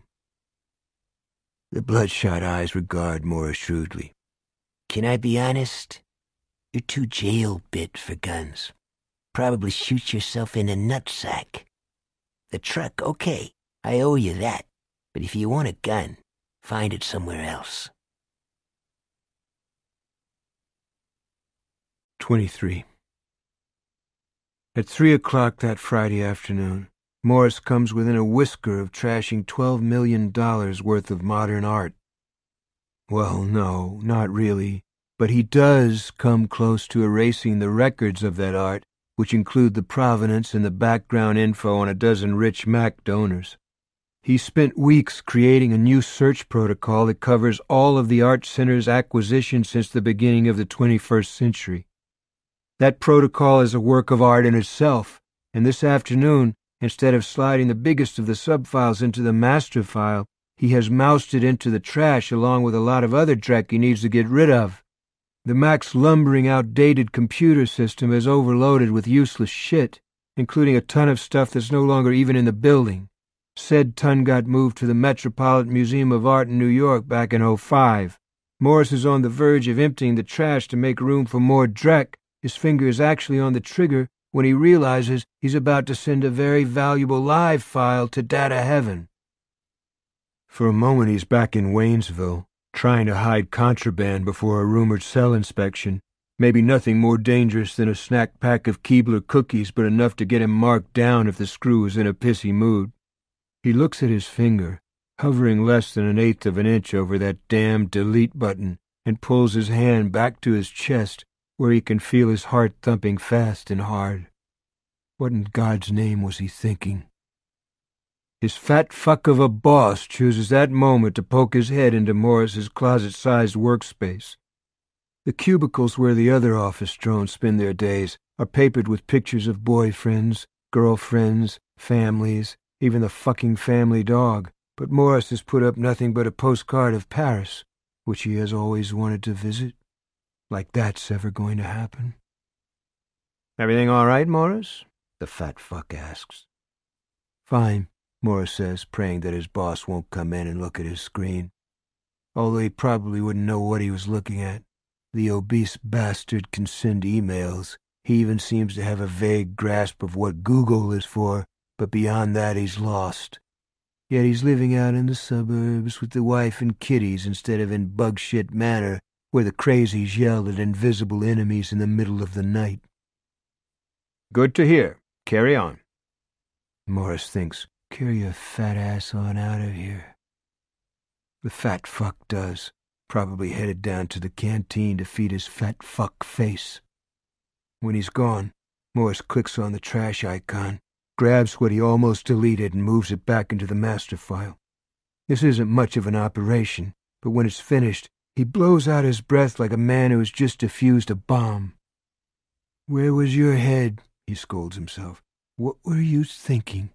The bloodshot eyes regard Morris shrewdly. "Can I be honest? You're too jail-bit for guns. Probably shoot yourself in a nutsack. The truck, okay, I owe you that. But if you want a gun, find it somewhere else." 23. At 3 o'clock that Friday afternoon, Morris comes within a whisker of trashing $12 million worth of modern art. Well, no, not really, but he does come close to erasing the records of that art which include the provenance and the background info on a dozen rich Mac donors. He spent weeks creating a new search protocol that covers all of the Art Center's acquisitions since the beginning of the 21st century. That protocol is a work of art in itself, and this afternoon, instead of sliding the biggest of the subfiles into the master file, he has moused it into the trash along with a lot of other dreck he needs to get rid of. The Mac's lumbering, outdated computer system is overloaded with useless shit, including a ton of stuff that's no longer even in the building. Said ton got moved to the Metropolitan Museum of Art in New York back in '05. Morris is on the verge of emptying the trash to make room for more dreck. His finger is actually on the trigger when he realizes he's about to send a very valuable live file to data heaven. For a moment he's back in Waynesville, trying to hide contraband before a rumored cell inspection. Maybe nothing more dangerous than a snack pack of Keebler cookies, but enough to get him marked down if the screw is in a pissy mood. He looks at his finger, hovering less than 1/8 of an inch over that damn delete button, and pulls his hand back to his chest, where he can feel his heart thumping fast and hard. What in God's name was he thinking? His fat fuck of a boss chooses that moment to poke his head into Morris's closet-sized workspace. The cubicles where the other office drones spend their days are papered with pictures of boyfriends, girlfriends, families, even the fucking family dog, but Morris has put up nothing but a postcard of Paris, which he has always wanted to visit. Like that's ever going to happen. "Everything all right, Morris?" the fat fuck asks. "Fine," Morris says, praying that his boss won't come in and look at his screen. Although he probably wouldn't know what he was looking at. The obese bastard can send emails. He even seems to have a vague grasp of what Google is for, but beyond that he's lost. Yet he's living out in the suburbs with the wife and kiddies instead of in Bugshit Manor, where the crazies yell at invisible enemies in the middle of the night. "Good to hear. Carry on." Morris thinks, "Carry your fat ass on out of here." The fat fuck does, probably headed down to the canteen to feed his fat fuck face. When he's gone, Morris clicks on the trash icon, grabs what he almost deleted and moves it back into the master file. This isn't much of an operation, but when it's finished, he blows out his breath like a man who has just defused a bomb. "Where was your head?" he scolds himself. "What were you thinking?"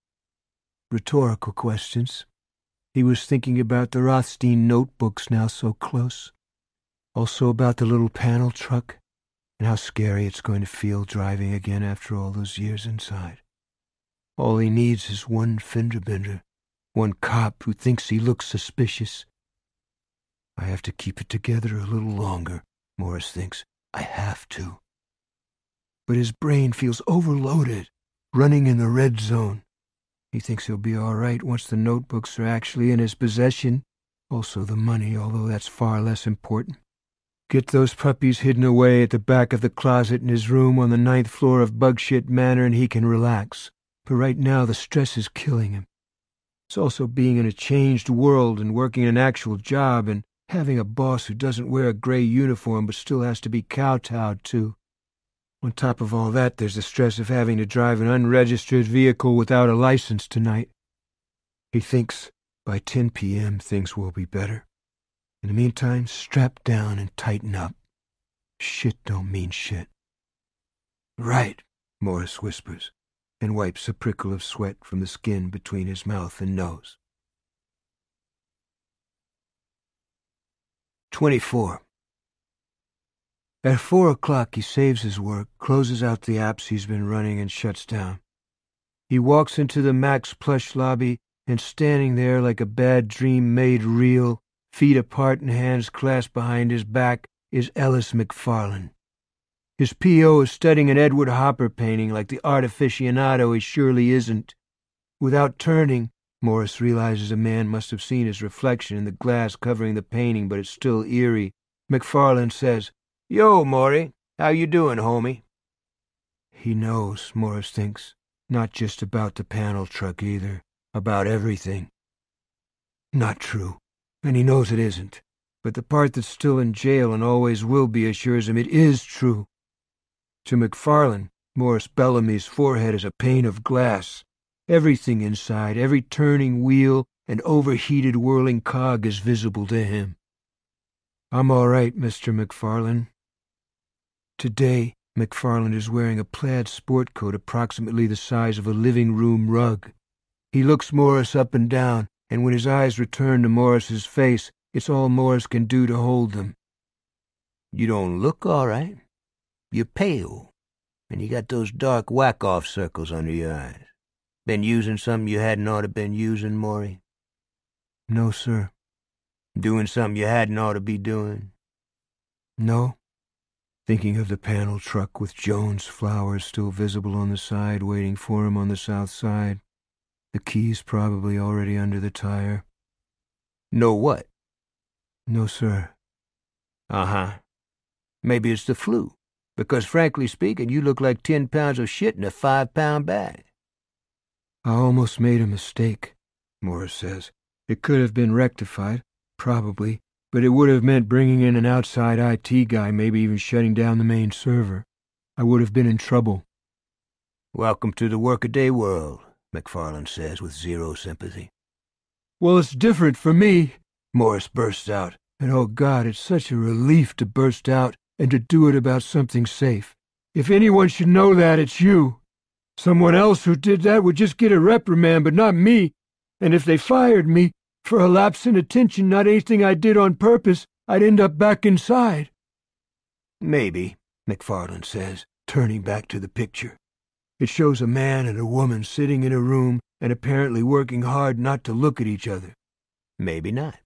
Rhetorical questions. He was thinking about the Rothstein notebooks now so close. Also about the little panel truck, and how scary it's going to feel driving again after all those years inside. All he needs is one fender bender, one cop who thinks he looks suspicious. I have to keep it together a little longer, Morris thinks. I have to. But his brain feels overloaded, running in the red zone. He thinks he'll be all right once the notebooks are actually in his possession. Also the money, although that's far less important. Get those puppies hidden away at the back of the closet in his room on the 9th floor of Bugshit Manor and he can relax. But right now the stress is killing him. It's also being in a changed world and working an actual job and having a boss who doesn't wear a gray uniform but still has to be kowtowed to. On top of all that, there's the stress of having to drive an unregistered vehicle without a license tonight. He thinks by 10 p.m. things will be better. In the meantime, strap down and tighten up. Shit don't mean shit. "Right," Morris whispers, and wipes a prickle of sweat from the skin between his mouth and nose. 24. At 4 o'clock he saves his work, closes out the apps he's been running, and shuts down. He walks into the Mac's plush lobby, and standing there like a bad dream made real, feet apart and hands clasped behind his back, is Ellis McFarlane. His P.O. is studying an Edward Hopper painting like the art aficionado he surely isn't. Without turning, Morris realizes a man must have seen his reflection in the glass covering the painting, but it's still eerie. McFarlane says, "Yo, Maury, how you doing, homie?" He knows, Morris thinks, not just about the panel truck either, about everything. Not true, and he knows it isn't, but the part that's still in jail and always will be assures him it is true. To McFarlane, Morris Bellamy's forehead is a pane of glass. Everything inside, every turning wheel and overheated whirling cog is visible to him. I'm all right, Mr. McFarland. Today, McFarland is wearing a plaid sport coat approximately the size of a living room rug. He looks Morris up and down, and when his eyes return to Morris's face, it's all Morris can do to hold them. You don't look all right. You're pale, and you got those dark whack-off circles under your eyes. Been using something you hadn't ought to been using, Maury? No, sir. Doing something you hadn't ought to be doing? No. Thinking of the panel truck with Jones flowers still visible on the side waiting for him on the south side. The keys probably already under the tire. No what? No, sir. Uh-huh. Maybe it's the flu, because frankly speaking, you look like 10 pounds of shit in a 5-pound bag. I almost made a mistake, Morris says. It could have been rectified, probably, but it would have meant bringing in an outside IT guy, maybe even shutting down the main server. I would have been in trouble. Welcome to the workaday world, McFarland says with zero sympathy. Well, it's different for me, Morris bursts out. And oh God, it's such a relief to burst out and to do it about something safe. If anyone should know that, it's you. Someone else who did that would just get a reprimand, but not me. And if they fired me, for a lapse in attention, not anything I did on purpose, I'd end up back inside. Maybe, McFarland says, turning back to the picture. It shows a man and a woman sitting in a room and apparently working hard not to look at each other. Maybe not.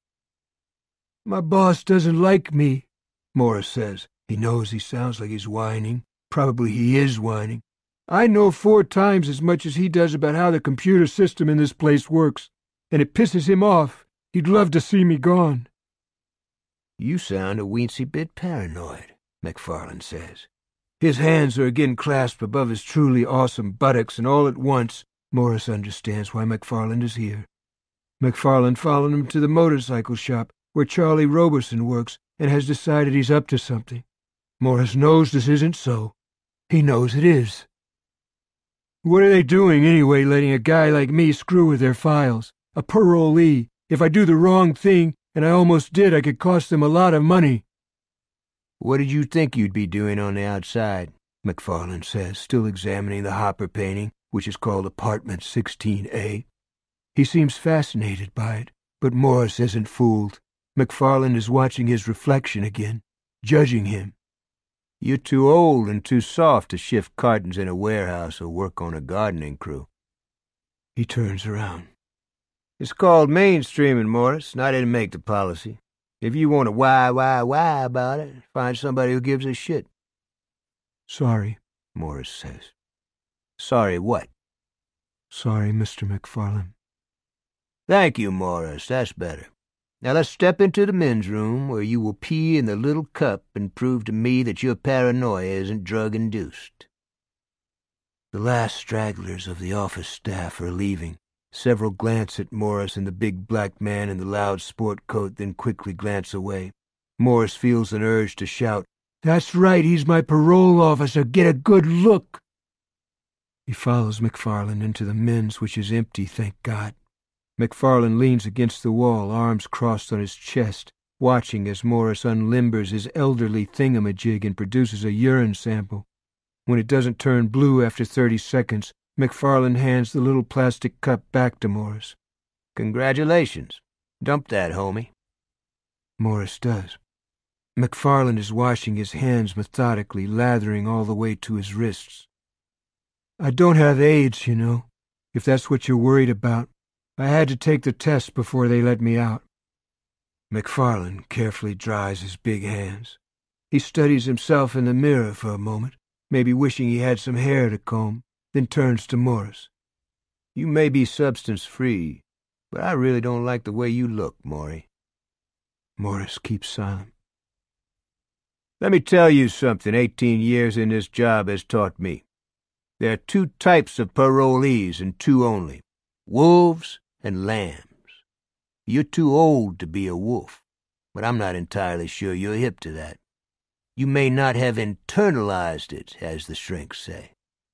My boss doesn't like me, Morris says. He knows he sounds like he's whining. Probably he is whining. I know 4 times as much as he does about how the computer system in this place works, and it pisses him off. He'd love to see me gone. You sound a weensy bit paranoid, McFarland says. His hands are again clasped above his truly awesome buttocks, and all at once, Morris understands why McFarland is here. McFarland followed him to the motorcycle shop, where Charlie Roberson works, and has decided he's up to something. Morris knows this isn't so. He knows it is. What are they doing, anyway, letting a guy like me screw with their files? A parolee. If I do the wrong thing, and I almost did, I could cost them a lot of money. What did you think you'd be doing on the outside? McFarland says, still examining the Hopper painting, which is called Apartment 16A. He seems fascinated by it, but Morris isn't fooled. McFarland is watching his reflection again, judging him. You're too old and too soft to shift cartons in a warehouse or work on a gardening crew. He turns around. It's called mainstreaming, Morris, and I didn't make the policy. If you want to why about it, find somebody who gives a shit. Sorry, Morris says. Sorry what? Sorry, Mr. McFarland. Thank you, Morris, that's better. Now let's step into the men's room, where you will pee in the little cup and prove to me that your paranoia isn't drug-induced. The last stragglers of the office staff are leaving. Several glance at Morris and the big black man in the loud sport coat, then quickly glance away. Morris feels an urge to shout, "That's right, he's my parole officer. Get a good look." He follows McFarland into the men's, which is empty, thank God. McFarland leans against the wall, arms crossed on his chest, watching as Morris unlimbers his elderly thingamajig and produces a urine sample. When it doesn't turn blue after 30 seconds, McFarland hands the little plastic cup back to Morris. Congratulations. Dump that, homie. Morris does. McFarland is washing his hands methodically, lathering all the way to his wrists. I don't have AIDS, you know, if that's what you're worried about. I had to take the test before they let me out. McFarland carefully dries his big hands. He studies himself in the mirror for a moment, maybe wishing he had some hair to comb, then turns to Morris. You may be substance-free, but I really don't like the way you look, Maury. Morris keeps silent. Let me tell you something 18 years in this job has taught me. There are 2 types of parolees and 2 only, wolves and lambs. You're too old to be a wolf, but I'm not entirely sure you're hip to that. You may not have internalized it, as the shrinks say.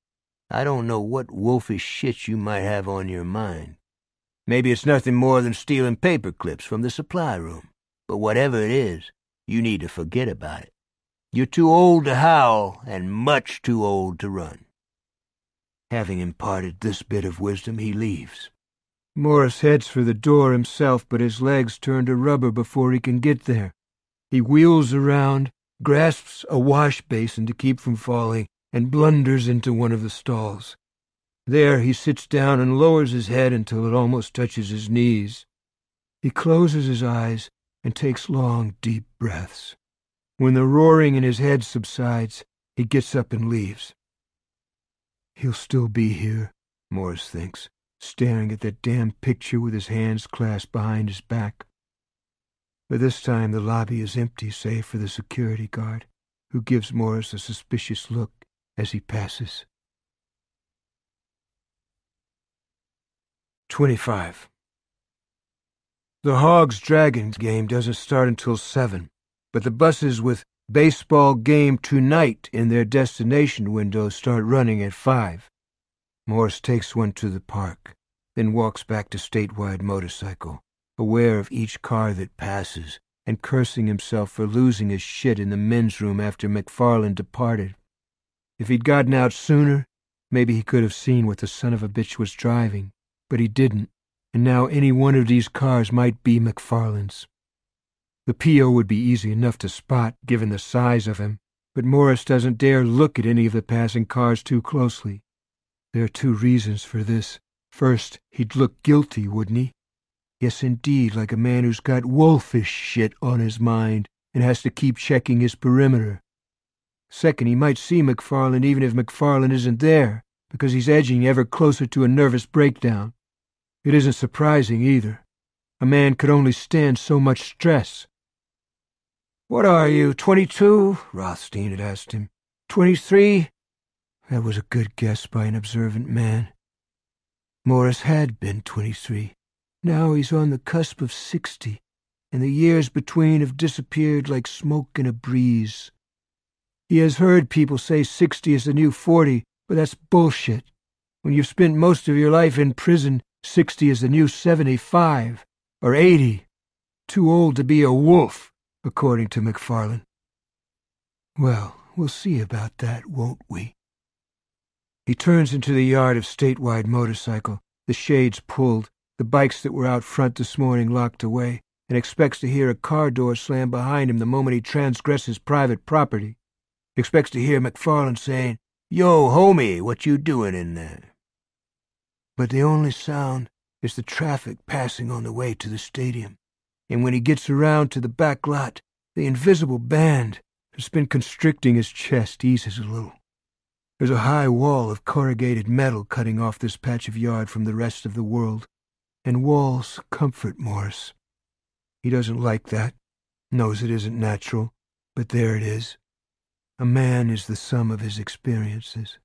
I don't know what wolfish shit you might have on your mind. Maybe it's nothing more than stealing paper clips from the supply room. But whatever it is, you need to forget about it. You're too old to howl and much too old to run." Having imparted this bit of wisdom, he leaves. Morris heads for the door himself, but his legs turn to rubber before he can get there. He wheels around, grasps a wash basin to keep from falling, and blunders into one of the stalls. There he sits down and lowers his head until it almost touches his knees. He closes his eyes and takes long, deep breaths. When the roaring in his head subsides, he gets up and leaves. He'll still be here, Morris thinks, staring at that damn picture with his hands clasped behind his back. But this time the lobby is empty save for the security guard, who gives Morris a suspicious look as he passes. 25. The Hogs-Dragons game doesn't start until 7, but the buses with "baseball game tonight" in their destination windows start running at 5. Morris takes one to the park, then walks back to Statewide Motorcycle, aware of each car that passes, and cursing himself for losing his shit in the men's room after McFarland departed. If he'd gotten out sooner, maybe he could have seen what the son of a bitch was driving, but he didn't, and now any one of these cars might be McFarland's. The P.O. would be easy enough to spot, given the size of him, but Morris doesn't dare look at any of the passing cars too closely. There are 2 reasons for this. First, he'd look guilty, wouldn't he? Yes, indeed, like a man who's got wolfish shit on his mind and has to keep checking his perimeter. Second, he might see McFarland even if McFarland isn't there, because he's edging ever closer to a nervous breakdown. It isn't surprising, either. A man could only stand so much stress. "What are you, 22? Rothstein had asked him. 23? That was a good guess by an observant man. Morris had been 23. Now he's on the cusp of 60, and the years between have disappeared like smoke in a breeze. He has heard people say 60 is the new 40, but that's bullshit. When you've spent most of your life in prison, 60 is the new 75, or 80. Too old to be a wolf, according to McFarland. Well, we'll see about that, won't we? He turns into the yard of Statewide Motorcycle, the shades pulled, the bikes that were out front this morning locked away, and expects to hear a car door slam behind him the moment he transgresses private property. Expects to hear McFarland saying, "Yo, homie, what you doing in there?" But the only sound is the traffic passing on the way to the stadium, and when he gets around to the back lot, the invisible band that's been constricting his chest eases a little. There's a high wall of corrugated metal cutting off this patch of yard from the rest of the world, and walls comfort Morris. He doesn't like that, knows it isn't natural, but there it is. A man is the sum of his experiences.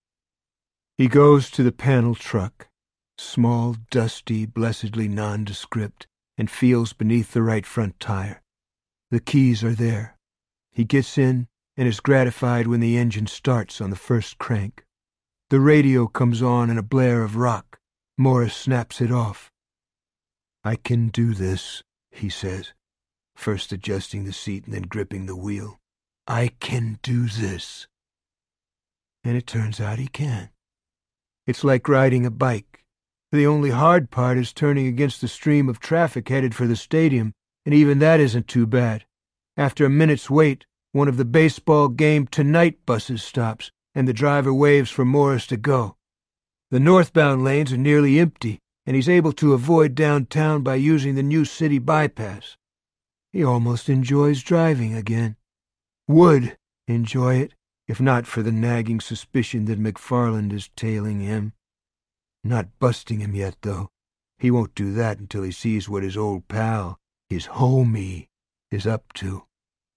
He goes to the panel truck, small, dusty, blessedly nondescript, and feels beneath the right front tire. The keys are there. He gets in and is gratified when the engine starts on the first crank. The radio comes on in a blare of rock. Morris snaps it off. "I can do this," he says, first adjusting the seat and then gripping the wheel. "I can do this." And it turns out he can. It's like riding a bike. The only hard part is turning against the stream of traffic headed for the stadium, and even that isn't too bad. After a minute's wait, one of the baseball game tonight buses stops, and the driver waves for Morris to go. The northbound lanes are nearly empty, and he's able to avoid downtown by using the new city bypass. He almost enjoys driving again. Would enjoy it, if not for the nagging suspicion that McFarland is tailing him. Not busting him yet, though. He won't do that until he sees what his old pal, his homie, is up to.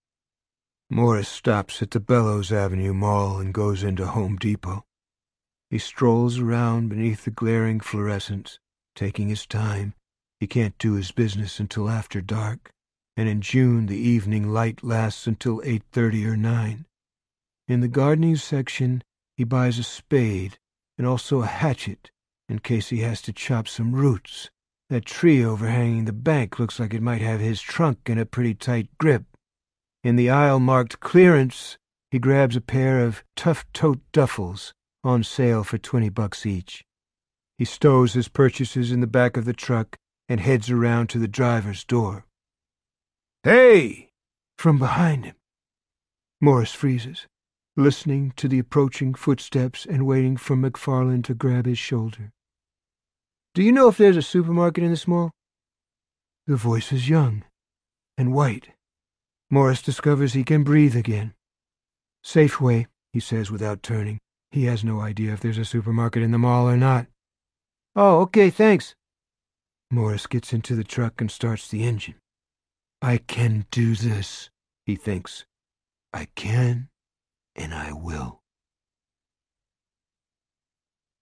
Morris stops at the Bellows Avenue Mall and goes into Home Depot. He strolls around beneath the glaring fluorescents, taking his time. He can't do his business until after dark, and in June the evening light lasts until 8:30 or 9. In the gardening section, he buys a spade and also a hatchet in case he has to chop some roots. That tree overhanging the bank looks like it might have his trunk in a pretty tight grip. In the aisle marked clearance, he grabs a pair of tough-tote duffels on sale for $20 each. He stows his purchases in the back of the truck and heads around to the driver's door. "Hey!" from behind him. Morris freezes, listening to the approaching footsteps and waiting for McFarland to grab his shoulder. "Do you know if there's a supermarket in this mall?" The voice is young and white. Morris discovers he can breathe again. "Safeway," he says without turning. He has no idea if there's a supermarket in the mall or not. "Oh, okay, thanks." Morris gets into the truck and starts the engine. "I can do this," he thinks. "I can, and I will."